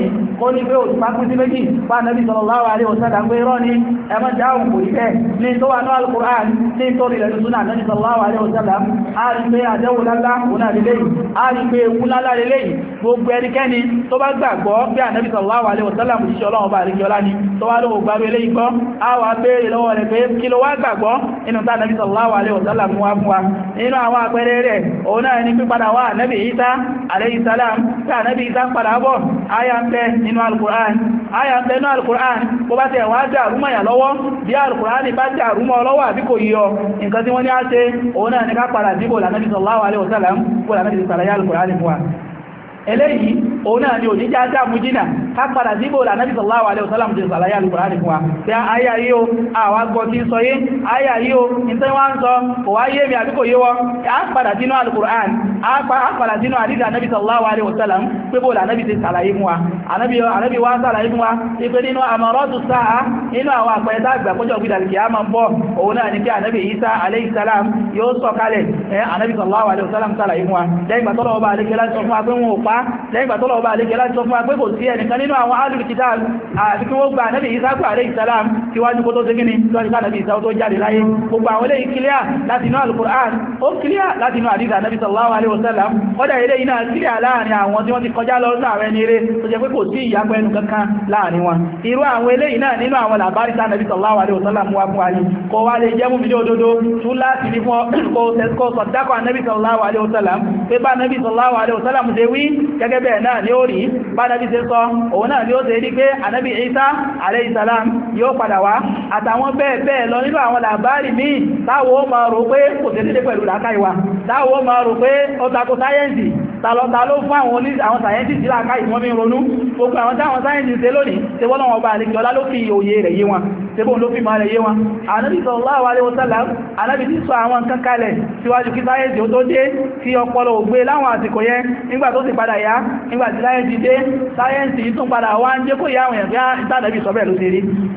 ó ní pé òṣùpá pín sí méjì fún ànábì sallallahu alaihi wasallam pé irọ́ ni ẹmọ́ dáhùn kò rí bẹ́ẹ̀ ní tó wà ní al-Qur'an ní tó rí lẹ́nu súnà ànábì sallallahu alaihi wasallam a rí pé àdẹ́wò lálá òun àrílẹ́yìn a rí pé ewu lálá lélẹ́yìn gbogbo ẹnikẹ́ni tó bá gbàgbọ́ bí ànábì sallallahu alaihi wasallam òṣìṣẹ́ ọlọ́run bá rí kíọlá ni tó wá lóò gbàgbé eléyìí gbọ́ a wà béèrè lọ́wọ́ rẹ̀ pé kí ló wá gbàgbọ́ inú tá ànábì sallallahu alaihi wasallam mú wá fún wa nínú àwọn àpẹẹrẹ rẹ̀ òun náà ní pípadà wá ànábì Ìsá alayhi salam tí ànábì Ìsá padà bọ̀ áyà ń bẹ nínú al-Qur'an áyà ń bẹ nínú al-Qur'an kó bá tẹ̀ wá dàrú mọ̀yà lọ́wọ́ bí al-Qur'an bá dàrú mọ́ lọ́wọ́ àbí kò yíọ nǹkan tí wọ́n ní á ṣe òun náà ní ká padà síbò lànábì sallallahu alaihi wasallam kó lànábì sàlàyé al-Qur'an fún wa eléyìí òun náà ni òní jájá mú jìnà ká padà síbò l'Ànábì sallallahu alaihi wasallam ti sàlàyé al-Qur'ani fún wa tí àyà yíò àwà gbọ́ tí sọ yé àyà yíò ìtẹ́ wá ń sọ kò wá yé mi àbí kò yé wọ́ a padà sínú al-Qur'ani a padà sínú àdíjà Ànábì sallallahu alaihi wasallam pé bó l'Ànábì ti sàlàyé fún wa Ànábì wá sàlàyé fún wa ipé nínú amaratu sa'a nínú àwọn àpẹẹta àgbàkójọ gbídàlì kìí a máa bọ́ òun náà ni kí Ànábì Isa alaihi salam yóò sọ kalẹ̀ Ànábì sallallahu alaihi wasallam sàlàyé fún wa lẹ́yìn gbàtọ́lọ́wọ́ bá alékẹ́lá sọ fún wa pé wọn ò pa lẹ́yìn gbà tọ́lọ̀ ọba àlékẹ́ láti sọ fún wa pé kò sí ẹnìkan nínú àwọn alul kitab àti kí wọ́n gba Ànábì Ìsá alayhi salam kí wájú kó tó ṣe gíní tó wájú Ànábì Ìsá tó jáde láyé gbogbo àwọn eléyìí kílíà láti inú al-Qur'an ó kílíà láti inú àdíjà Ànábì sallallahu alaihi wasallam kọ́dà ilé iná kílíà láàrin àwọn tí wọ́n ti kọjá lọ ní àwọn ẹni eré tó jẹ́ pé kò sí ìyàpẹ́ ẹnu kankan láàrin wọn irú àwọn eléyìí náà nínú àwọn làbárí tá Ànábì sallallahu alaihi wasallam wá fún wa ní kó wá lè jẹ́ mú mi ní òdodo tún láti ní fún kó sọ̀dákọ̀ Ànábì sallallahu alaihi wasallam pé bá Ànábì sallallahu alaihi wasallam ṣe wí gẹ́gẹ́ bẹ́ẹ̀ náà ni ó rí bá Ànábì ṣe sọ òun náà ni ó ṣe rí pé Ànábì Ìsá alayhi salam yóò padà wá àtàwọn bẹ́ẹ̀ bẹ́ẹ̀ lọ nínú àwọn làbárí míì táwọn ó máa rò pé kò sí dédé pẹ̀lú làákàí wa táwọn ó máa rò pé ó tako sáyẹ́ǹsì ta ló fún àwọn sáyẹ́ǹsì sí làákàí wọ́n mi ronú gbogbo àwọn táwọn sáyẹ́ǹsì ṣe lónìí ṣe wọ́n lọ́wọ́ bá àlejò ọlá ló fi òye rẹ̀ yé wọn ṣe bóun ló fi máa rẹ̀ yé wọn Ànábì sallallahu alaihi wasallam Ànábì ti sọ àwọn nǹkan kalẹ̀ síwájú kí sáyẹ́ǹsì ó tó dé tí ọpọlọ ògbé láwọn àsìkò yẹn nígbà tó sì padà yá nígbàtí sáyẹ́ǹsì dé sáyẹ́ǹsì tún padà wá ń jẹ́ kó yá àwọn èèyàn bí ìtànàbí sọ bẹ́ẹ̀ ló ṣe rí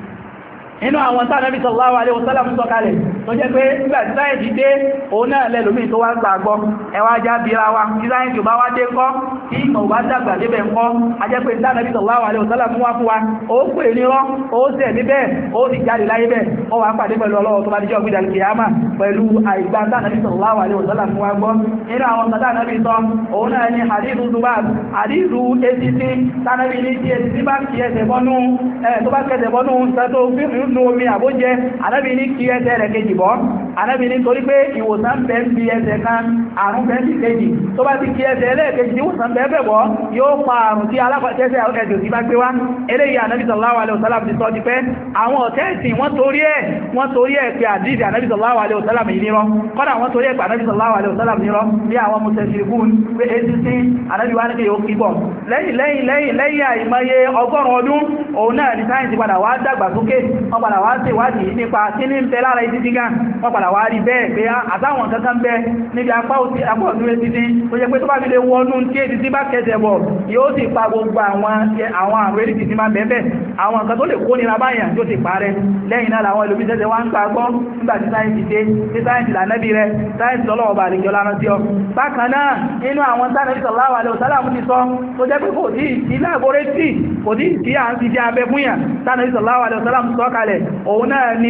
inú àwọn tánàbí sallallahu alaihi wasallam sọ kalẹ̀ tó jẹ́ pé nígbàtí sáyẹ̀dì dé òun náà lẹ́lòmí tó wá gbàgbọ́ ẹwà já bíra wa tí sáyẹ̀dì bá wá dé kọ́ tí ìmọ̀ bá dàgbà débẹ̀ ń kọ́ a jẹ́ pé tánàbí sallallahu alaihi wasallam mú wá fún wa ó pè ní rọ́ ó sẹ̀ níbẹ̀ ó sì jáde láyé bẹ̀ ó wà pàdé pẹ̀lú Ọlọ́run tó bá díjọ́ gbídà kìyàmà pẹ̀lú àìgbà tánàbí sallallahu alaihi wasallam mú wá gbọ́ nínú àwọn tánàbí sọ òun náà ni hadithu zubab hadithu etiti tánàbí ní tí etiti bá kí ẹsẹ̀ bọ́nú tó bá kẹsẹ̀ bọ́nú ìsẹ́tò nínú omi àbójẹ́ Ànábì ní kí ẹsẹ̀ rẹ̀ kejì bọ́ Ànábì ní torí pé ìwòsàn bẹ́ ń bí ẹsẹ̀ kan àrùn bẹ́ ń bí kejì tó bá ti kí ẹsẹ̀ ẹlẹ́ẹ̀kejì tí ìwòsàn bẹ́ bẹ̀ bọ́ yóò pa àrùn tí alápàtẹ́sẹ̀ ẹ̀jọ̀ sí bá gbé wá eléyìí Ànábì sallallahu alaihi wasallam ti sọ ti pẹ́ àwọn ọ̀tẹ́ẹ̀sìn wọ́n torí ẹ̀ pé àdíjì Ànábì sallallahu alaihi wasallam yìí nírọ́ kọ́nà wọ́n torí ẹ̀ pé Ànábì sallallahu alaihi wasallam nírọ́ bí àwọn mùsẹ̀sìrìkún pé èsì sí Ànábì wá ní kí yóò kíbọ̀ lẹ́yìn àìmọye ọgọ́rùn ọdún òun náà ní sáyẹ̀nsì padà wá dàgbà sókè wọ́n padà wá sí ìwádìí nípa kí ní ń tẹ lára ìtítí gan wọ́n padà wá rí bẹ́ẹ̀ pé àtàwọn kankan bẹ́ níbi apá ọdún etítí tó jẹ́ pé tó bá fi lè wọnú tí etítí bá kẹsẹ̀ bọ̀ yóò sì pa gbogbo àwọn àrùn erítì tí máa bẹ́ẹ̀ àwọn nǹkan tó lè kó nira báyàn yóò sì parẹ́ lẹ́yìn náà làwọn ìlú bíṣẹ́sẹ̀ wá ń gbàgbọ́ nígbà tí sáyẹ̀nsì dé tí sáyẹ̀nsì lànẹ́bí rẹ̀ sáyẹ̀nsì lọ́lọ́wọ́ bá àlejò lára sí ọ bákan náà inú àwọn sáyẹ̀nsì sallallahu alaihi wasallam ti sọ tó jẹ́ pé kò tí ì láàbórẹ́tì kò tí ì sí à ń ti jẹ́ abẹ fún yàn sáyẹ̀nsì sallallahu alaihi wasallam sọ kalẹ̀ òun náà ni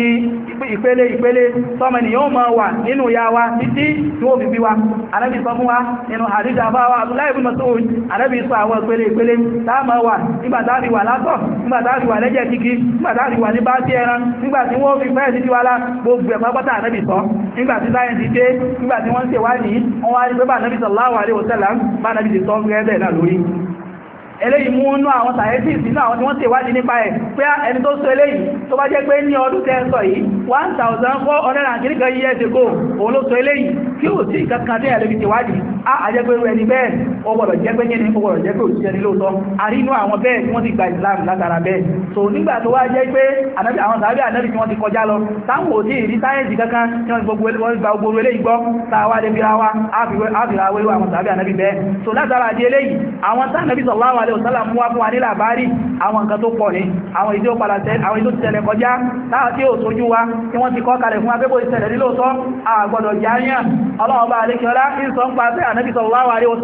ìpele tọ́mọ ni yóò máa wà nínú ya wa títí tí ó fi bí wa Ànábì sọ fún wa nínú hadith àbáwà Abdullahi ibn Mas'ud Ànábì sọ àwọn ìpele táà máa wà nígbàtàrí wà látọ̀ nígbàtàrí wà lẹ́jẹ̀ kíkí nígbàtàrí wà ní bá sí ẹran nígbàtí wọ́n fi fẹ́ẹ̀ títí wá lá gbogbo ẹ̀ pápátá Ànábì sọ nígbàtí sáyẹ̀nsì dé nígbàtí wọ́n ṣe wádìí wọ́n wá rí pé bá Ànábì sallallahu alaihi wasallam bá Ànábì ti sọ gẹ́gẹ́ náà lórí eléyìí mú nú àwọn scientists nínú àwọn tí wọ́n ṣèwádìí nípa ẹ̀ pé ẹni tó sọ eléyìí tó bá jẹ́ pé ní ọdún tẹ́ sọ yìí 1400 years ago òun ló sọ eléyìí kí ò sí kankan tí ẹ̀lẹ́bí ṣèwádìí àjẹ́ pé ẹni bẹ́ẹ̀ ó gbọ́dọ̀ jẹ́ pé yẹni ó gbọ́dọ̀ jẹ́ pé òṣìṣẹ́ ní lóòótọ́ àrínú àwọn bẹ́ẹ̀ tí wọ́n ti gba Islam látara bẹ́ẹ̀ so nígbà tó wá jẹ́ pé àwọn sàábí ànábì tí wọ́n ti kọjá lọ táwọn ò tí ìrí sáyẹ́ǹsì kankan tí wọ́n gba gbogbo eléyìí gbọ́ táwa lè fira wa áfìra wéwà àwọn sàábí ànábì bẹ́ẹ̀ so látara di eléyìí àwọn tánàbí sallallahu alaihi wasallam mú wá fún wa ní làbárí àwọn nǹkan tó pọ̀ ní àwọn ìdí ó padà àwọn ìdí ó ti tẹ̀lẹ̀ kọjá láti ó sójú wa tí wọ́n ti kọ́ kalẹ̀ fún agbébò ìṣẹ̀lẹ̀ nílòótọ́ àgbọ̀dọ̀ jáyàn ọlọ́ọ̀bá alékiọlá ń sọ ń pa pé ànábì sallallahu alaihi wasallam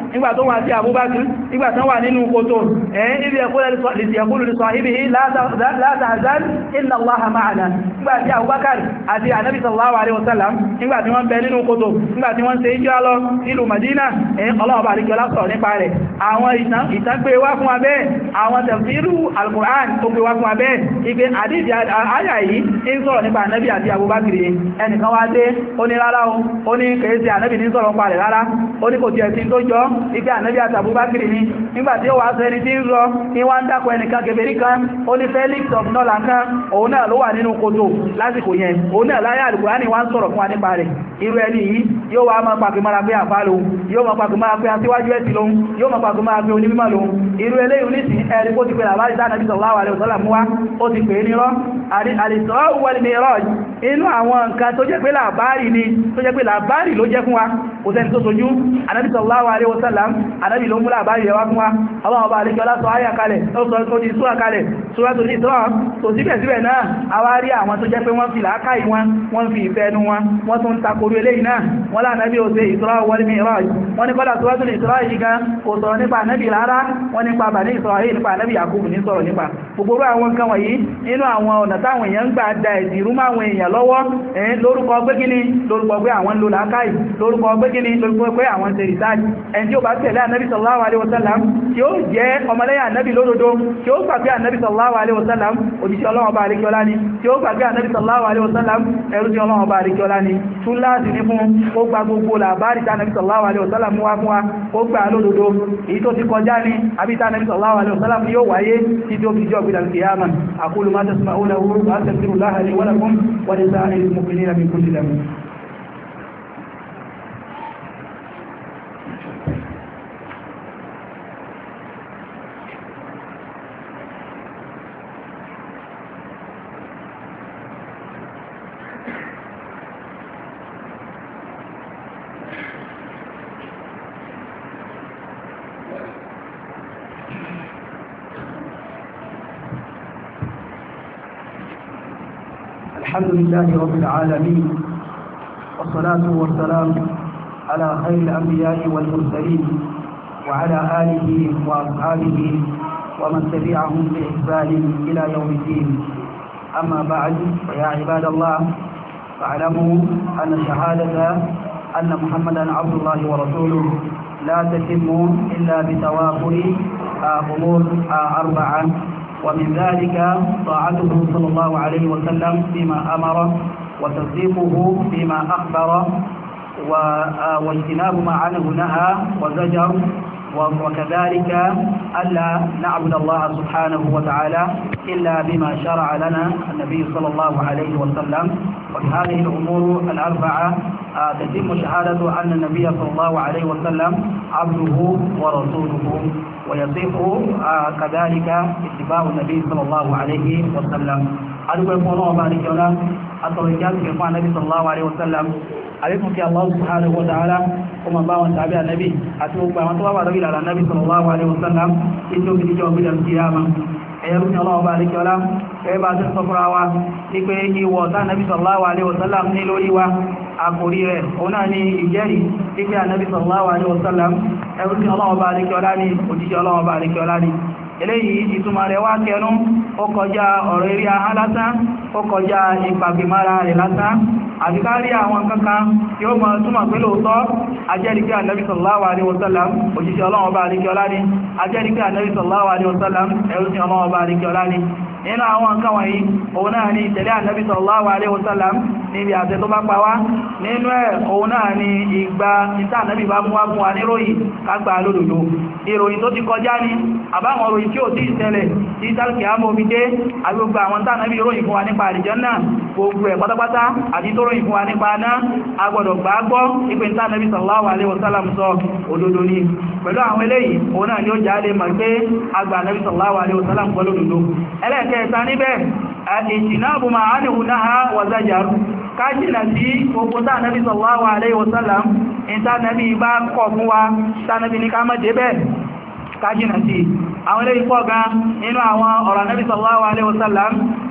nígbà tó wà sí Abubakar nígbà tán wà nínú kòtò ibi ẹ̀kúrò lè sọ ibi la tahzan inna Allaha ma'ana nígbà tí Abubakar àti Ànábì sallallahu alaihi wasallam nígbà tí wọ́n bẹ nínú kòtò nígbà tí wọ́n ṣe ìjọ́ lọ nílùú Madina Ọlọ́run bá ríkẹ́ lásọ̀ nípa rẹ̀ àwọn ìtàn gbé wá fún abẹ́ àwọn tafsiru al-Qur'an tó gbé wá fún abẹ́ ipé àdíjì àyà yìí ń sọ̀rọ̀ nípa Ànábì àti Abubakar ẹnìkan wá dé ó ní rárá ó ní kèése Ànábì ní sọ̀rọ̀ pa rẹ̀ rárá ó ní kò tí ẹ̀sìn tó jọ ipé Ànábì àti Abubakar ní nígbàtí ó wá sọ ẹni tí ń rọ ní wá ń dákọ̀ ẹnìkan kèfèrí kan ó ní Felix of Nolan kan òun náà ló wà nínú kòtò lásìkò yẹn òun náà láyé Al-Qur'ani wá ń sọ̀rọ̀ fún wa nípa rẹ̀ irú ẹni yìí yóò wá máa pàkì mara pé àfá lòun yóò máa pàkì mara pé aṣíwájú ẹ̀sìn lòun yóò máa pàkì mara pé onímọ̀ lòun irú eléyìí ní sí ẹ̀rí kó ti pè làbárí sáà Nàbí sallallahu alaihi wasallam wá ó ti pè ní rọ́ al-Isra wal Mi'raj inú àwọn nǹkan tó jẹ́ pé làbárí ni tó jẹ́ pé làbárí ló jẹ́ fún wa kò sẹ́ni tó sojú Ànábì sallallahu alaihi wasallam Ànábì ló mú làbárí rẹ̀ wá fún wa Allah ọba àríkẹ́ ọlá sọ áyà kalẹ̀ ó sọ tó di súra kalẹ̀ súra tó di Isra tó síbẹ̀síbẹ̀ náà àwárí àwọn tó jẹ́ pé wọ́n fi làákàí wọ́n fi ìfẹ́ ẹnu wọ́n tún takoru eléyìí náà wọ́n lá Ànábì ó ṣe Isra wal Mi'raj wọ́n ní kọ́lá Suratul Isra yìí gan kò sọ̀rọ̀ nípa Ànábì rárá wọ́n nípa Bani Isra'il nípa Ànábì Yakubu ní sọ̀rọ̀ nípa gbogbo àwọn nǹkan wọ̀nyí nínú àwọn ọ̀nà táwọn èèyàn ń gbà da ìdìrú máwọn èèyàn lọ́wọ́ lórúkọ pé kíní lórúkọ pé àwọn ń lo làákàí lórúkọ pé kíní lórúkọ pé àwọn ń ṣe ìsáàjì ẹni tí ó bá tẹ̀lé Ànábì sallallahu alaihi wasallam tí ó jẹ́ ọmọlẹ́yìn Ànábì lódodo tí ó gbàgbé Ànábì sallallahu alaihi wasallam òjíṣẹ́ Ọlọ́run ọba àríkíọlá ni tí ó gbàgbé Ànábì sallallahu alaihi wasallam ẹrú sí Ọlọ́run ọba àríkíọlá ni túláàsì ní fún ó gba gbogbo làbárí tí Ànábì sallallahu alaihi wasallam mú wá fún wa ó gbà lódodo èyí tó ti kọjá ní àbí tí Ànábì sallallahu alaihi wasallam yóò wáyé tí ó fi jọ gbìdàn kìyàmà aqulu ma tasma'una wa astaghfirullaha li wa lakum wa li sa'iril mu'minina min kulli dhanb. الحمد لله رب العالمين والصلاة والسلام على خير الأنبياء والمرسلين وعلى آله وأصحابه ومن تبعهم بإحسان إلى يوم الدين أما بعد فيا عباد الله فاعلموا أن شهادة أن محمدا عبد الله ورسوله لا تتم إلا بتوافر أمور أربعة ومن ذلك طاعته صلى الله عليه وسلم فيما أمر وتصديقه فيما أخبر واجتناب ما عنه نهى وزجر وكذلك ألا نعبد الله سبحانه وتعالى إلا بما شرع لنا النبي صلى الله عليه وسلم وبهذه الأمور الأربعة تتم شهادة أن النبي صلى الله عليه وسلم عبده ورسوله ويصح كذلك اتباع النبي صلى الله عليه وسلم أدعو الله بارك الله أترجاك في النبي صلى الله عليه وسلم عليكم في الله سبحانه وتعالى ومن باوان تابع النبي أتوقع من طلب رجل على النبي صلى الله عليه وسلم إنه في جواب القيامة ẹ̀yẹ̀rún ni ọlọ́wọ́ bá alékẹ́ ọlá ẹ̀bá tí ń sọ fúnra wa ní pé ìwọ̀ tá nàbí sallallahu alaihi wasallam ní lórí wa àkòrí rẹ̀ òun náà ni ìjẹ́rìí tí pé ànàbí sallallahu alaihi wasallam ẹ̀rún ni ọlọ́wọ́ bá alékẹ́ ọlá ní òjíṣẹ́ ọlọ́wọ́ bá alékẹ́ ọlá ní eléyìí ìtumọ̀ rẹ̀ wá kẹnu ó kọjá ọ̀rọ̀ eré ahá lásán ó kọjá ìpàgbìmára rẹ̀ lásán àbíkárí àwọn kankan tí ó mọ̀ túnmọ̀ pé lóòótọ́ ajẹ́rìkí ànábì sallallahu alaihi wasallam òjíṣẹ́ Ọlọ́run bá àríkẹ́ ọlá ní ajẹ́rìkí ànábì sallallahu alaihi wasallam ẹrúsìn Ọlọ́run bá àríkẹ́ ọlá ní nínú àwọn nǹkan wọ̀nyí òun náà ni ìtẹ̀lé ànábì sallallahu alaihi wasallam níbi àṣẹ tó bá pa wá nínú ẹ̀ òun náà ni ìgbà ìta ànábì bá mú wá fún wa níròyìn kágbà lódòdó ìròyìn tó ti kọjá ní àbáwọn òròyìn tí ó ti ìṣẹ̀lẹ̀ tí tàbí àmọ́ omi dé àgbègbè àwọn tá ànábì ròyìn fún wa nípa àlìjánnà gbogbo ẹ̀ pátápátá àti tó ròyìn fún wa nípa náà agbọ́dọ̀ gbàgbọ́ ìpé ìta ànábì sallallahu alaihi wasallam sọ òdodo ni pẹ̀lú àwọn eléyìí òun náà ni ó jáde mọ̀ pé àgbà ànábì sallallahu alaihi wasallam gbọ́ lódodo ẹlẹ́ẹ̀kẹta níbẹ̀ ìjìnàbù ma ánìhù náà wà zájàrù kájìnà sí gbogbo tá ànábì sallallahu alaihi wasallam ìta ànábì bá kọ̀ fún wa tá ànábì ní ká má débẹ̀ kájìnà sí àwọn ilé ìpọ̀ gan nínú àwọn ọ̀rọ̀ Ànábì sallallahu alaihi wasallam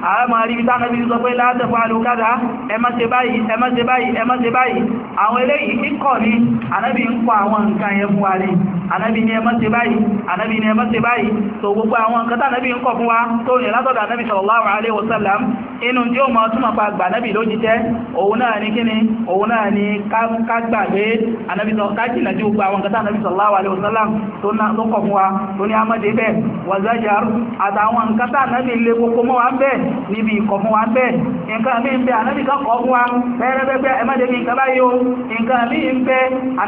a máa rí bíta anábì sọ pé la taf'alu kadha ẹ má ṣe báyìí ẹ má ṣe báyìí ẹ má ṣe báyìí àwọn eléyìí kíkọ̀ ní anábì ń kọ àwọn nǹkan yẹn fún wa ní anábì ní ẹ má ṣe báyìí anábì ní ẹ má ṣe báyìí tó gbogbo àwọn nǹkan tánàbì ń kọ fún wa tó yẹ látọ̀dọ̀ anábì sallallahu alaihi wasallam inú tí ó mọ̀ túnmọ̀ pa gbà anábì ló jíjẹ́ òun náà ní kíni òun náà ní ká gbàgbé anábì sọ kájìnà tí gbogbo àwọn nǹkan tánàbì sallallahu alaihi wasallam tó kọ fún wa tó ní amáde bẹ́ẹ̀ wàzájar àtàwọn nǹkan tánàbì lè kókó mọ́ wa ń bẹ́ẹ̀ níbi ìkọ̀ fún wa ń bẹ́ẹ̀ nǹkan mí ń bẹ anábì kan kọ fún wa pẹ́ẹ́rẹ́pẹ́pẹ́ ẹmọ́dé mi nǹkan báyìí o nǹkan mí ń bẹ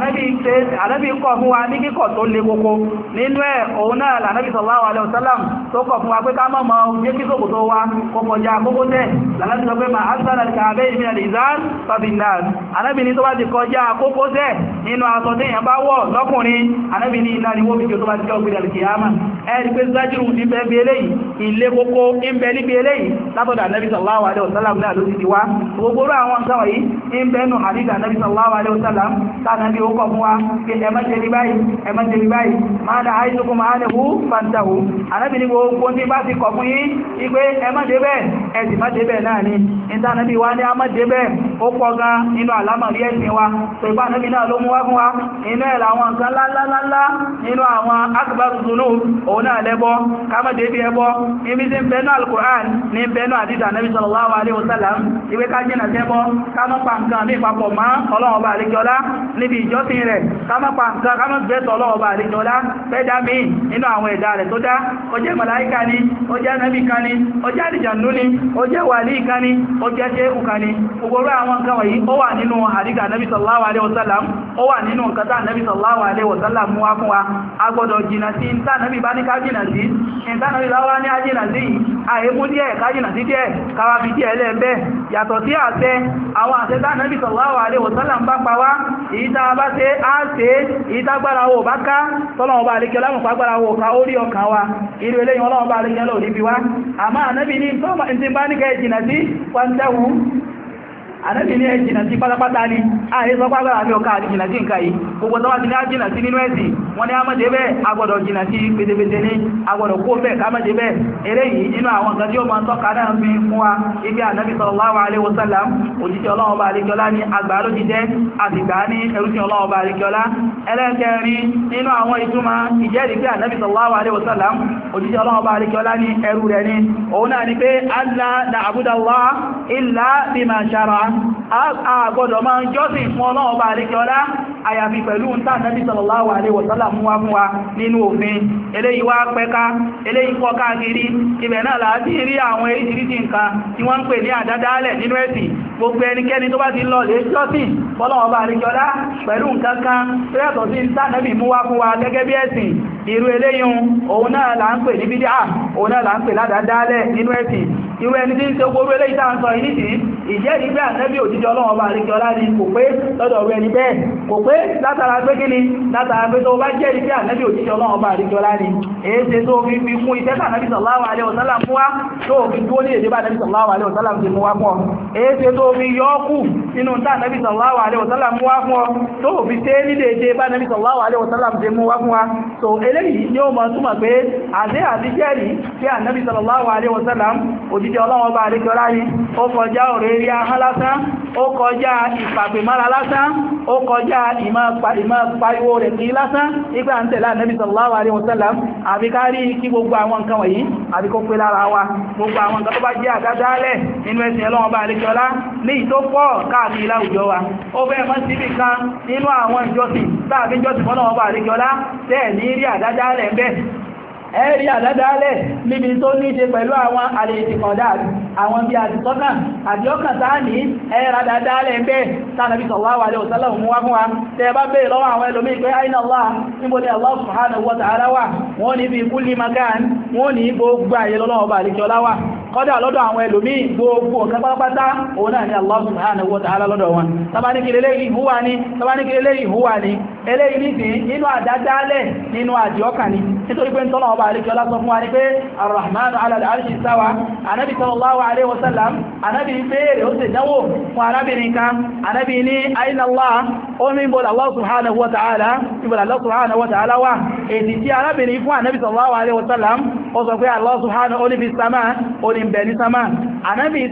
anábì kọ fún wa ní kíkọ̀ tó lè kókó nínú ẹ̀ òun náà lànábì sallallahu alaihi wasallam tó kọ̀ fún wa pé ká mọ́ mọ́ jẹ́ kí sókò tó wá kọkọjá kókó tẹ́ lànábì sọ pé ma asala al-ka'bayn min al-izar fabin-nar anábì ní tó bá ti kọjá kókó tẹ́ nínú aṣọ tí èèyàn bá wọ̀ lọ́kùnrin anábì ní iná ni wó fi jò tó bá ti jẹ́ ògbé al-qiyama ẹ̀rí pé zájírù ní bẹ́ẹ̀ bí eléyìí ilé kókó ń bẹ níbi eléyìí látọ̀dọ̀ anábì sallallahu alaihi wasallam náà ló ti di wá gbogbo àwọn nǹkan wọ̀nyí ń bẹ́nu hadith anábì sallallahu alaihi wasallam tánàbí ó kọ̀ fún wa pé ẹ má ṣe rí báyìí ẹ má ṣe rí báyìí máa dá àìsùkú máa lè hú fàntàhù anábì ní gbogbo tí bá ti kọ̀ fún yí ipé ẹ má dé bẹ́ẹ̀ ẹ sì má dé bẹ́ẹ̀ náà ni ìtànàbí wá ní a má dé bẹ́ẹ̀ ó pọ̀ gan nínú àlámọ̀rí ẹ̀sìn wa tó ipá anábì náà ló mú wá fún wa inú ẹ̀ làwọn nǹkan lálálálá nínú àwọn akbar dhunub òun náà lẹ́bọ ká má dé bí ẹbọ ibi tí ń bẹnu al-Qur'an ní bẹnu àdídà anábì sallallahu alaihi wasallam ìwé ká jìnà tẹ́bọ ká má pa nǹkan ní ìpapọ̀ mọ́ ọlọ́run bá àríkọlá níbi ìjọsìn rẹ̀ ká má pa nǹkan ká má gbẹ́tọ̀ ọlọ́run bá àríkọlá fẹ́dá mi nínú àwọn ẹ̀dá rẹ̀ tó dá ó jẹ́ màláíkà ni ó jẹ́ nábì kan ni ó jẹ́ àlìjànú ni ó jẹ́ wàlí kan ni ó jẹ́ ṣéhù kan ni gbogbo àwọn nǹkan wọ̀nyí ó wà nínú àdíkà nábì sallallahu alaihi wasallam ó wà nínú nǹkan tá nábì sallallahu alaihi wasallam mú wá fún wa a gbọ́dọ̀ jìnà sí ìta nábì bá ní ká jìnà sí ìta nábì bá wá ní á jìnà sí àyèmú díẹ̀ ká jìnà sí díẹ̀ káwà fi díẹ̀ lẹ́ẹ̀bẹ́ yàtọ̀ sí àṣẹ àwọn àṣẹ tá nábì sallallahu alaihi wasallam bá pa wá ìta bá ṣe á ṣe ìta gbára wò bá ká tọ́lọ̀wọ̀ bá àríkẹ́ lámù pàgbára wò ká ó rí ọkàn wa irú eléyìn ọlọ́wọ̀ bá àríkẹ́ lò níbi wá àmá ànábì ní tọ́mà ìtì bá ní kẹ́ ìjìnà sí pàntẹ́wù ànábì ní ẹjìnà sí pátápátá ní ààrẹ sọ pàgbára àmì ọkà àdìjìnà sí nǹkan yìí gbogbo tọ́wà ti ní àjìnà sí nínú ẹ̀sìn wọ́n ní àmọ́dé bẹ́ẹ̀ agbọ́dọ̀ jìnà sí pètèpètè ní agbọ́dọ̀ kó bẹ́ẹ̀ kámọ́dé bẹ́ẹ̀ eléyìí inú àwọn nǹkan tí ó máa ń tọ́ka náà fi fún wa ibi ànábì sallallahu alaihi wasallam òjíṣẹ́ ọlọ́wọ́ bá àríkọlá ní àgbà ló jíjẹ́ àtìgbà ní ẹrúsìn ọlọ́wọ́ bá àríkọlá ẹlẹ́kẹrin nínú àwọn ìtumọ̀ ìjẹ́rìí pé ànábì sallallahu alaihi wasallam òjíṣẹ́ ọlọ́wọ́ bá àríkọlá ní ẹrú rẹ̀ ní òun náà ni pé alla na'budallaha illa bima shara'a a gbọ́dọ̀ máa ń jọ́sìn fún ọlọ́wọ́ bá àríkọlá àyàfi pẹ̀lú ń tà ànábì sallallahu alaihi wasallam mú wá fún wa nínú òfin eléyìí wá pẹ́ká eléyìí pọ̀ káàkiri ibẹ̀ náà láti rí àwọn eríṣiríṣi nǹkan tí wọ́n ń pè ní àdádálẹ̀ nínú ẹ̀sìn gbogbo ẹnikẹ́ni tó bá ti lọ lè jọ́sìn fọ́lọ́wọ́ bá àríkọlá pẹ̀lú nǹkan kan tó yàtọ̀ sí ń tà ànábì mú wá fún wa gẹ́gẹ́ bí ẹ̀sìn irú eléyìí òun náà là ń pè ní bídíà òun náà là ń pè ládàádálẹ̀ nínú ẹ̀sìn irú ẹni tí ń ṣe gbogbo eléyìí tá ń sọ yìí nìsí ìjẹ́ ìgbẹ́ ànábì òjíṣẹ́ Ọlọ́run ọba àríkọlá ni kò pé lọ́dọ̀ rẹ̀ ní bẹ́ẹ̀ kò pé látara pé kíni látara pé tó bá jẹ́ ìgbẹ́ ànábì òjíṣẹ́ Ọlọ́run ọba àríkọlá ni èéṣe tó fi fún iṣẹ́ tí ànábì sallallahu alaihi wasallam mú wá tó fi dúó ní èdè bá ànábì sallallahu alaihi wasallam ti mú wá fún ọ èéṣe tó fi yọ́ kù nínú tí ànábì sallallahu alaihi wasallam mú wá fún ọ tó fi tẹ́ ní èdè bá ànábì sallallahu alaihi wasallam ti mú wá fún wa so eléyìí ni ó mọ̀ túmọ̀ pé àṣẹ àdíjẹ́rì tí ànábì sallallahu alaihi wasallam òjíṣẹ́ Ọlọ́run ọba àríkọlá ni ó kọjá ọ̀rẹ́ rí ahán lásán ó kọjá ìpàpèmára lásán ó kọjá ìmọ̀ pariwo rẹ̀ kí lásán nígbà ń tẹ̀lé ànábì sallallahu alaihi wasallam àbí kárí kí gbogbo àwọn nǹkan wọ̀nyí àbí kó pé lára wa gbogbo àwọn nǹkan tó bá jẹ́ àdádálẹ̀ nínú ẹ̀sìn Ọlọ́run ọba àríkọlá ní ìtó pọ̀ káàkiri láwùjọ wa ó fẹ́ mọ́ síbì kan nínú àwọn ìjọsìn tàbí ìjọsìn Ọlọ́run ọba àríkọlá tẹ́ẹ̀ ní rí àdádálẹ̀ ń bẹ ẹ̀rí àdádálẹ̀ níbi tó ní ṣe pẹ̀lú àwọn àlèṣìkọ̀dá àwọn bí àdìsọ́kàn àdìọ́kàn táà ní ẹ̀rà àdádálẹ̀ ń bẹ́ tánàbí sallallahu alaihi wasallam mú wá fún wa tẹ́ bá bèèrè lọ́wọ́ àwọn ẹlòmí pé aina Allah níbo ni Allah subhanahu wa ta'ala wà wọ́n ní bí kulli makan wọ́n ní gbogbo ayé lọ́wọ́ bá àríkọlá wà kọ́dà lọ́dọ̀ àwọn ẹlòmí gbogbo ọ̀kan pátápátá òun náà ni Allah subhanahu wa ta'ala lọ́dọ̀ wọn tabaníkìlélé ìhúwà ní eléyìí nìsín nínú àdádálẹ̀ nínú àdìọ́kàn ni nítorí pé ń tọ́lọ̀ ọba àríkẹ́ ọlá sọ fún wa ní pé Ar-Rahmanu ala al-arshi istawa anábi sallallahu alaihi wasallam anábi bèèrè ó sì dánwò fún arábìnrin kan anábi ní aina Allah ó ní ibò Allah subhanahu wa ta'ala wà èdè tí arábìnrin fún anábi sallallahu alaihi wasallam ó sọ pé Allah subhanahu ó ní fi sama ó ní ń bẹ ní sámà ànábì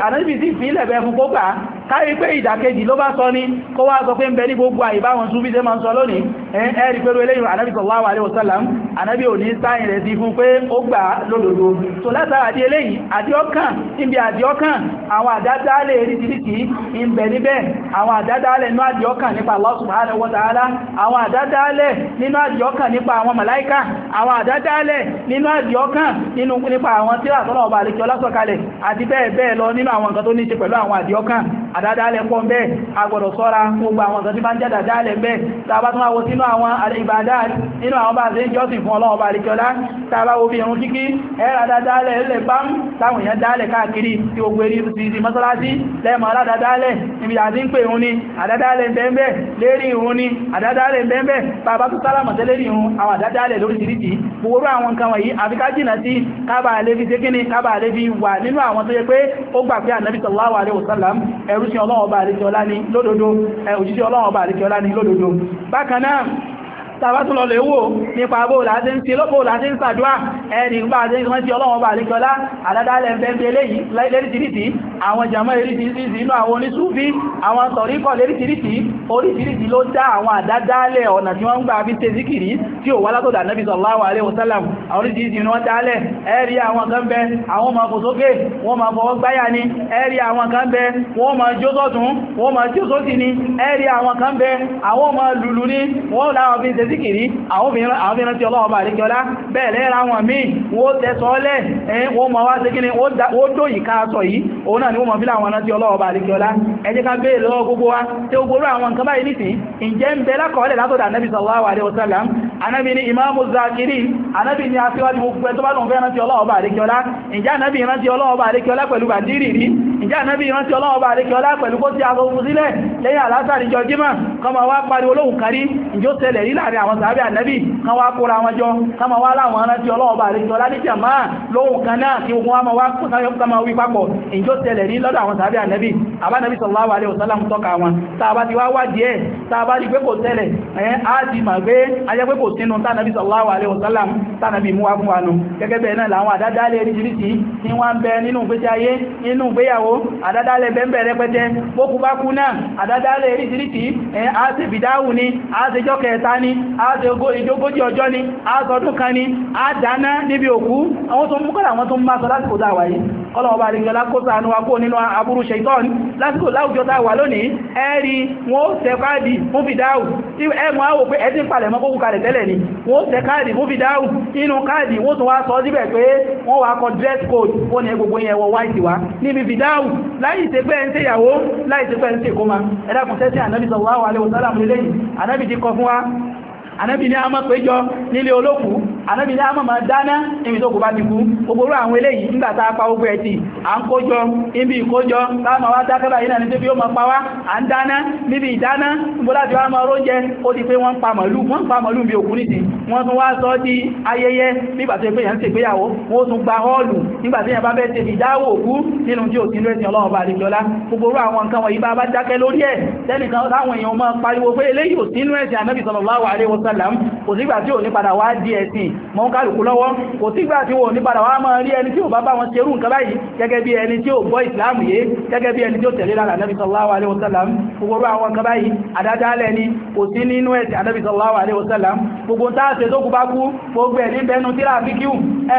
sí ìfìlẹ̀ bẹ fún kó gbà káyí pé ìdàkejì ló bá sọ ní kó wá sọ pé ń bẹ ní gbogbo àyíbá wọn súnfí tẹ́ ma ń sọ lónìí ẹ̀rí pẹ̀lú eléyìn ànábì sallallahu alaihi wasallam ànábì ò ní sáyìn rẹ̀ sí fún pé ó gbà lódodo so látara di eléyìí àdíọ́kàn níbi àdíọ́kàn àwọn àdádálẹ̀ eríṣiríṣi ń bẹ níbẹ̀ àwọn àdádálẹ̀ nínú àdíọ́kàn nípa Allah subhanahu wa ta'ala àwọn àdádálẹ̀ nínú àdíọ́kàn nípa àwọn màláíkà àwọn àdádálẹ̀ nínú àdíọ́kàn nípa àwọn tírà tọ́lọ̀ ọba àlekí ọlásọ̀kalẹ̀ àti bẹ́ẹ̀ bẹ́ẹ̀ lọ nínú àwọn nǹkan tó ní ṣe pẹ̀lú àwọn àdíọ́kàn àdádálẹ̀ pọ̀ bẹ́ẹ̀ agbọ́dọ̀ ṣọ́ra gbogbo àwọn nǹkan tí bá ń jẹ́ àdádálẹ̀ bẹ́ẹ̀ tàbá tún wáwo sínú àwọn ìbádà nínú àwọn bá ṣe ń jọ́sìn fún Ọlọ́run ọba àlekí ọlá tàbá wo bí irun kíkí ẹ̀rọ àdádálẹ̀ ilẹ̀ bá ń táwọn èèyàn dálẹ̀ káàkiri tí ó gbérí ti mọ́sálásí lẹ́mọ̀ aládádálẹ̀ níbi àti ń pè ìrun ni àdádálẹ̀ bẹ́ẹ̀ lérí ìrun ni àdádálẹ̀ bẹ́ẹ̀ bàbá tó sálámọ̀ tẹ́lẹ̀ ìrun àwọn àdádálẹ̀ lórí tìrìtì gbogbo àwọn nǹkan wọ̀nyí àfikà jìnà sí kábà lè fi ṣe kíní kábà lè fi wà nínú àwọn tó yẹ pé ó gbà pé ànábì sallallahu alaihi wasallam ẹrú sí Ọlọ́run ọba àríkẹ́ọlá ní lódodo òjíṣẹ́ Ọlọ́run ọba àríkẹ́ọlá ní lódodo bákan náà tàbátún lọ lè wò nípa bóò láti ń ṣe lọ́pọ̀ láti ń sàdúwà ẹni bá ṣe wọ́n tí Ọlọ́run bá àríkọlá àdádálẹ̀ ẹ̀fẹ́ léyìí léríṣìíríṣìí àwọn jàmọ́ eríṣìíríṣìí inú àwọn onísúfí àwọn tọ̀ríkọ̀ léríṣìíríṣìí ló dá àwọn àdádálẹ̀ ọ̀nà tí wọ́n ń gbà fi ṣe zíkìrí tí ó wá látọ̀dọ̀ Ànábì sallallahu alaihi wasallam àwọn oríṣìíríṣìí ni wọ́n dálẹ̀ ẹ̀rí àwọn kan bẹ àwọn máa fò sókè wọ́n máa fọwọ́ gbáyà ni ẹ̀rí àwọn kan bẹ wọ́n máa jó sọ́tún wọ́n máa jó sósì ni ẹ̀rí àwọn kan bẹ àwọn máa lùlù ni wọ́n láwọn fi ṣe zikiri àwọn obìnrin tí Ọlọ́run bá àríkẹ́ọlá bẹ́ẹ̀ lẹ́ra wọn míì wọ́n tẹ́sọ́ọ́lẹ̀ wọ́n ma wá sí kí ni ó dóyìn ká sọ yìí òun náà ni wọ́n ma fi láwọn ọ̀nà tí Ọlọ́run bá àríkẹ́ọlá ẹ jẹ́ ká bẹ́ẹ̀ lọ́wọ́ gbogbo wa tí ó gbogbo àwọn nǹkan báyìí nìsín ìjẹ́ ń bẹ lákọọ́lẹ̀ látọ̀dọ̀ Ànábì sallallahu alaihi wasallam Ànábì ni imamu zakirin Ànábì ni aṣíwájú gbogbo tó bá lọ́n fẹ́ rántí Ọlọ́run bá àríkẹ́ọlá ìjẹ́ Ànábì rántí Ọlọ́run bá àríkẹ́ọlá pẹ̀lú bàndírì rí ìjẹ́ Ànábì rántí Ọlọ́run bá àríkẹ́ọlá pẹ̀lú kó tí a gbogbo sílẹ̀ lẹ́yìn àlásàrí jọ jímọ̀ kọmọ wá pariwo lóhùn kárí ìjó tẹ́lẹ̀ rí láàrin àwọn sàábẹ̀ Ànábì kan wá kóra wọn jọ kama wá láwọn rántí Ọlọ́run bá àríkẹ́ọlá ní jàmá lóhùn kan náà kí ogun wá ma wá kama wí papọ̀ ìjó tẹ́lẹ̀ rí lọ́dọ̀ àwọn sàábẹ̀ Ànábì àbá Ànábì sallallahu alaihi wasallam tọ́ka wọn tàbá ti wá wá díẹ̀ tàbá rí pé kò tẹ́lẹ̀ á ti mà gbé ayẹ́ pé kò sínú tánàbí sallallahu alaihi wasallam tánàbí mú wá fún wa nù gẹ́gẹ́ bẹ̀ẹ̀ náà làwọn àdádálẹ̀ eríṣiríṣi tí wọ́n ń bẹ nínú ìgbésí ayé nínú ìgbéyàwó àdádálẹ̀ bẹ́ẹ̀ rẹpẹtẹ bókú bá kú náà àdádálẹ̀ eríṣiríṣi á ṣe fìdáhù ni á ṣe jọ́ kẹta ni á ṣe ìjógójì ọjọ́ ni á sọdún kan ni á dáná níbi òkú àwọn tó mú kọ́lá àwọn tó ń máa sọ lásìkò dáwà yìí kọ́lọ̀wọ́ bá rí gẹ́lá kó ṣàánú wa kó nínú aburú ṣaitan lásìkò láwùjọ tá wà lónìí ẹ̀rí wọ́n tẹ káàdì fún fìdáhù tí ẹmọ àwò pé ẹ ti ń palẹ̀ mọ́ kókù kalẹ̀ tẹ́lẹ̀ ni wọ́n tẹ káàdì fún fìdáhù inú káàdì wọ́n tún wá sọ síbẹ̀ pé wọ́n wá kọ dress code wọ́n ní gbogbo yẹn wọ white wá níbi fìdáhù láì ṣe pé ń ṣe ìyàwó láì ṣe pé ń ṣe kóma ẹ̀dàkùn tẹ́sí ànábì sallallahu alaihi wasallam lélẹ́yìn ànábì ti kọ fún wa Ànábì ní a máa péjọ nílé olókù Ànábì ní a máa dáná níbi tó kò bá ti kú gbogbo àwọn eléyìí nígbàtà apá ogun ẹ̀tì à ń kójọ níbi ìkójọ láàmà wá dákẹ́bà yìí náà ní tí ó máa pa wá à ń dáná níbi ìdáná níbo láti wá máa róúnjẹ ó ti pé wọ́n pa màlúù bí òkú nìsín wọ́n tún wá sọ di ayẹyẹ nígbàtí pé yàn ń ṣègbéyàwó wọ́n tún gba họ́ọ̀lù nígbàtí yàn bá fẹ́ ṣe ìdáwó òkú nínú tí ò sí lórí ẹ̀sìn Ọlọ́run bá àdìjọlá gbogbo àwọn nǹkan wọ̀nyí bá dákẹ́ lórí ẹ̀ tẹ́nìkan táwọn èèyàn máa pariwo pé eléyìí ò sí lórí ẹ̀sìn Ànábì sallallahu alaihi wasallam kò sígbà tí ò ní padà wá di ẹ̀sìn mọ́ kálùkù lọ́wọ́ kò sígbà tí ò ní padà wá máa rí ẹni tí ò bá bá wọn ṣerú nǹkan báyìí gẹ́gẹ́ bí ẹni tí ò gbọ́ ìsìláàmù yé gẹ́gẹ́ bí ẹni tí ó tẹ̀lé lára Ànábì sallallahu alaihi wasallam gbogbo àwọn nǹkan báyìí àdádálẹ̀ ni kò sí nínú ẹ̀sìn Ànábì sallallahu alaihi wasallam gbogbo táà ṣe tó kú bá kú gbogbo ẹ̀ ní bẹnu tíra fíkíù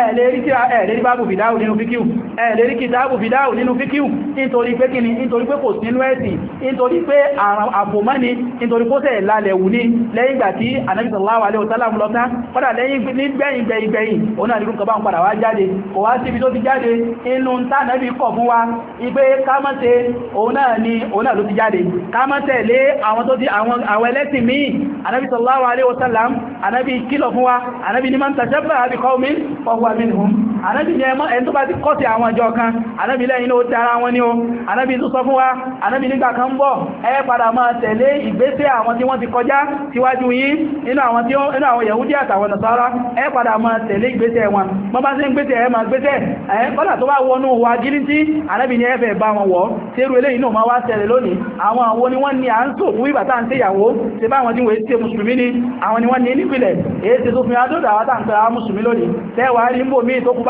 ẹ̀ẹ̀lérí bábù fìdáhù nínú fíkíù ẹ̀ẹ̀lérí kìtàbù fìdáhù nínú fíkíù nítorí pé kíni nítorí pé kò sínú ẹ̀sìn nítorí pé àfòmọ́ni nítorí kó tẹ̀ lálẹ̀ wù ní lẹ́yìn ìgbà tí Ànábì sallallahu alaihi wasallam lọ́ta kọ́dà lẹ́yìn ní gbẹ̀yìn òun náà ní kọba ń padà wá jáde kò wá síbi tó ti jáde inú tánàbí kọ̀ fún wa ipé kámọ́tẹ̀ òun náà ló ti jáde kámọ́tẹ̀ lé àwọn tó ti àwọn ẹlẹ́sìn míì Ànábì sallallahu alaihi wasallam Ànábì kìlọ̀ fún wa Ànábì ní man tashabbaha bi qawmin fahuwa minhum Ànábì ní ẹni tó bá ti kọ́ sí àwọn ọjọ́ kan Ànábì lẹ́yìn ó tẹ́ra wọn ní o Ànábì tó sọ fún wa Ànábì nígbà kan bọ̀ ẹ padà máa tẹ̀lé ìgbésẹ̀ àwọn tí wọ́n ti kọjá síwájú yín inú àwọn Yahudi àtàwọn Nasara ẹ padà máa tẹ̀lé ìgbésẹ̀ wọn mọ́ bá sí ń gbésẹ̀ ẹ máa gbésẹ̀ ẹ̀ kọ́lá tó bá wọnú wa gírí tí Ànábì ní ẹfẹ̀ bá wọn wọ́ tí irú eléyìí náà máa wá tẹ̀lé lónìí àwọn àwọn ni wọ́n ní à ń sò fún ìbàtà ń tẹ́yàwó tí bá wọn tí wọ́n ṣe mùsùlùmí ni àwọn ni wọ́n ní nípìlẹ̀ èyí tí tó fi adódà wátà ń pẹ̀lú àwọn mùsùlùmí lónìí tẹ́wàá rí mbò míì tó kú bá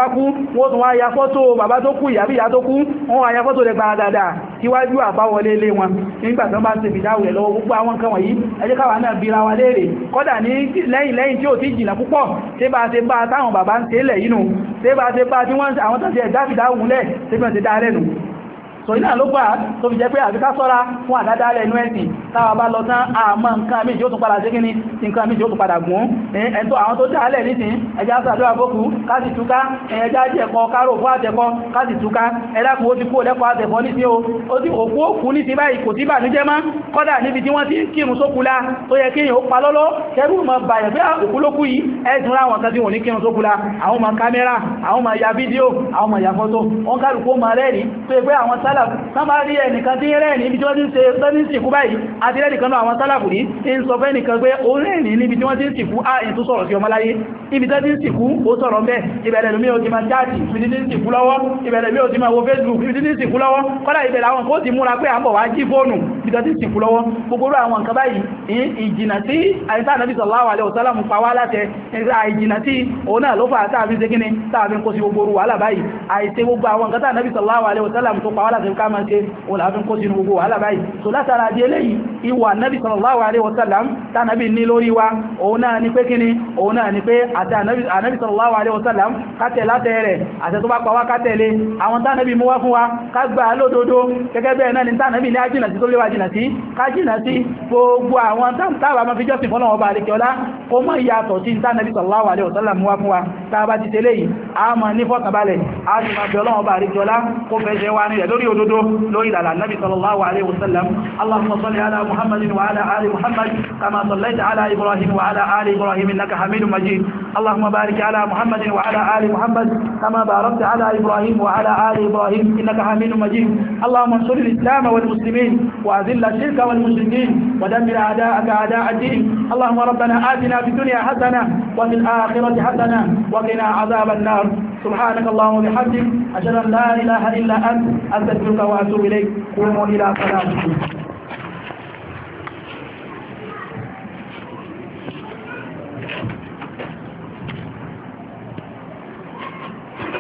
kú wọ́n tún wá ya fọ́tò bàbá tó kú ìyàbí ìyá tó kú wọ́n wá ya fọ́tò rẹ̀ gbàdàdà síwájú àbáwọlé ilé wọn nígbàtán bá ń ṣe fìdáwò rẹ̀ lọ́wọ́ gbogbo àwọn nǹkan wọ̀nyí ẹ jẹ́ káwa náà bira wa léèrè kọ́dà ní lẹ́yìn tí ó ti jìnà púpọ̀ tí bá ṣe bá táwọn bàbá ń ṣe lẹ̀ yínú tí bá ṣe bá tí wọ́n àwọn tó ṣe ẹ̀dá fìdáwò lẹ̀ tí wọ́n ti dá lẹ́nu so iná ló gbà tó fi jẹ́ pé àfikà sọ́ra fún àdádálẹ̀ inú ẹ̀sìn táwà bá lọ tán àmọ́ nǹkan méjì ó tún padà sí kíní nǹkan méjì ó tún padà gùn ẹ̀ntọ́ àwọn tó dálẹ̀ nísìn ẹjá sàdúrà bókú káàsì túká ẹjá jẹ́kọ́ kárò fún àtẹ́kọ́ káàsì túká ẹ̀dàkùn ó ti kó lẹ́kọ́ àtẹ́kọ́ ní sí ó ti òkú òkú ní ti báyìí kò tí bà ní jẹ́ má kọ́dà níbi tí wọ́n ti kírun sókúlá tó yẹ kíyàn ó pa lọ́lọ́ kẹrù mọ́ bàyẹ̀ pé òkú ló kú yìí ẹ̀sùn láwọn kan tí wọ́n ní kírun sókúlá àwọn ọmọ kámẹ́rà àwọn ọmọ ya fídíò àwọn ọmọ ya fọ́tò wọ́n kálùkù mọ́ rẹ́rìí tó yẹ pé àwọn sábà rí ẹnìkan tí rẹ̀ ní ibi tí wọ́n ti ń ṣe tọ́ní sìnkú báyìí àti rẹ̀nìkan náà àwọn sálàfù ní ń sọ fẹ́ nìkan pé ó rẹ̀ ní níbi tí wọ́n ti ń sìnkú ààyìn tó sọ̀rọ̀ sí ọmọláyé ibi tí wọ́n ti ń sìnkú ó sọ̀rọ̀ mẹ́ ìbẹ̀rẹ̀ lómi ó ti máa jáàtì ibi tí ń sìnkú lọ́wọ́ ìbẹ̀rẹ̀ lómi ó ti máa wo Facebook ibi tí ń sìnkú lọ́wọ́ kọ́lá ìbẹ̀rẹ̀ àwọn kó ti múra pé à ń bọ̀ wá jí fóònù ibi tí ń sìnkú lọ́wọ́ gbogbo àwọn nǹkan báyìí ìjìnà sí àìsá Ànábì sallallahu alaihi wasallam pa wá láti àìjìnà sí òun náà ló fà tàbí ṣe kíni tàbí kó sí gbogbo wàhálà báyìí àìṣe gbogbo àwọn nǹkan tí Ànábì sallallahu alaihi wasallam tó pa wá láti ká máa ṣe òun láàfin kó sínú gbogbo wàhálà báyìí so látara di eléyìí ìwà Nabi sallallahu alaihi wasallam tá Nabi ní lórí wa òun náà ni pé kíni òun náà ni pé àti Nabi sallallahu alaihi wasallam kátẹ̀ látẹ̀ rẹ̀ àti tó bá pa wá kátẹ̀lé àwọn tá Nabi mú wá fún wa ká gbà lódodo gẹ́gẹ́ bẹ́ẹ̀ náà ni tá Nabi ní ájìnà sí tó léwà jìnà sí ká jìnà sí gbogbo àwọn tábà ma fi jọ́sìn fọ́nà ọba àríkẹ́ọlá kó mọ́ ìyàtọ̀ sí tá Nabi sallallahu alaihi wasallam mú wá fún wa tá bá ti tẹ́lẹ̀ yìí a mọ̀ ní fọ́kànbalẹ̀ a sì máa bẹ̀ ọlọ́wọ́ ọba àríkẹ́ọlá kó fẹ́ ṣe wá nílẹ̀ lórí òdodo lórí ìlànà Nabi sallallahu عليه وسلم اللهم صل على محمد وعلى آل محمد كما صليت على إبراهيم وعلى آل إبراهيم إنك حميد مجيد اللهم بارك على محمد وعلى آل محمد كما باركت على إبراهيم وعلى آل إبراهيم إنك حميد مجيد اللهم انصر الإسلام والمسلمين وأذل الشرك والمشركين ودمر أعداءك أعداء الدين اللهم ربنا آتنا في الدنيا حسنة وفي الآخرة حسنة وقنا عذاب النار سبحانك اللهم وبحمدك أشهد أن لا إله إلا أنت أستغفرك وأتوب إليك قوموا إلى صلاتكم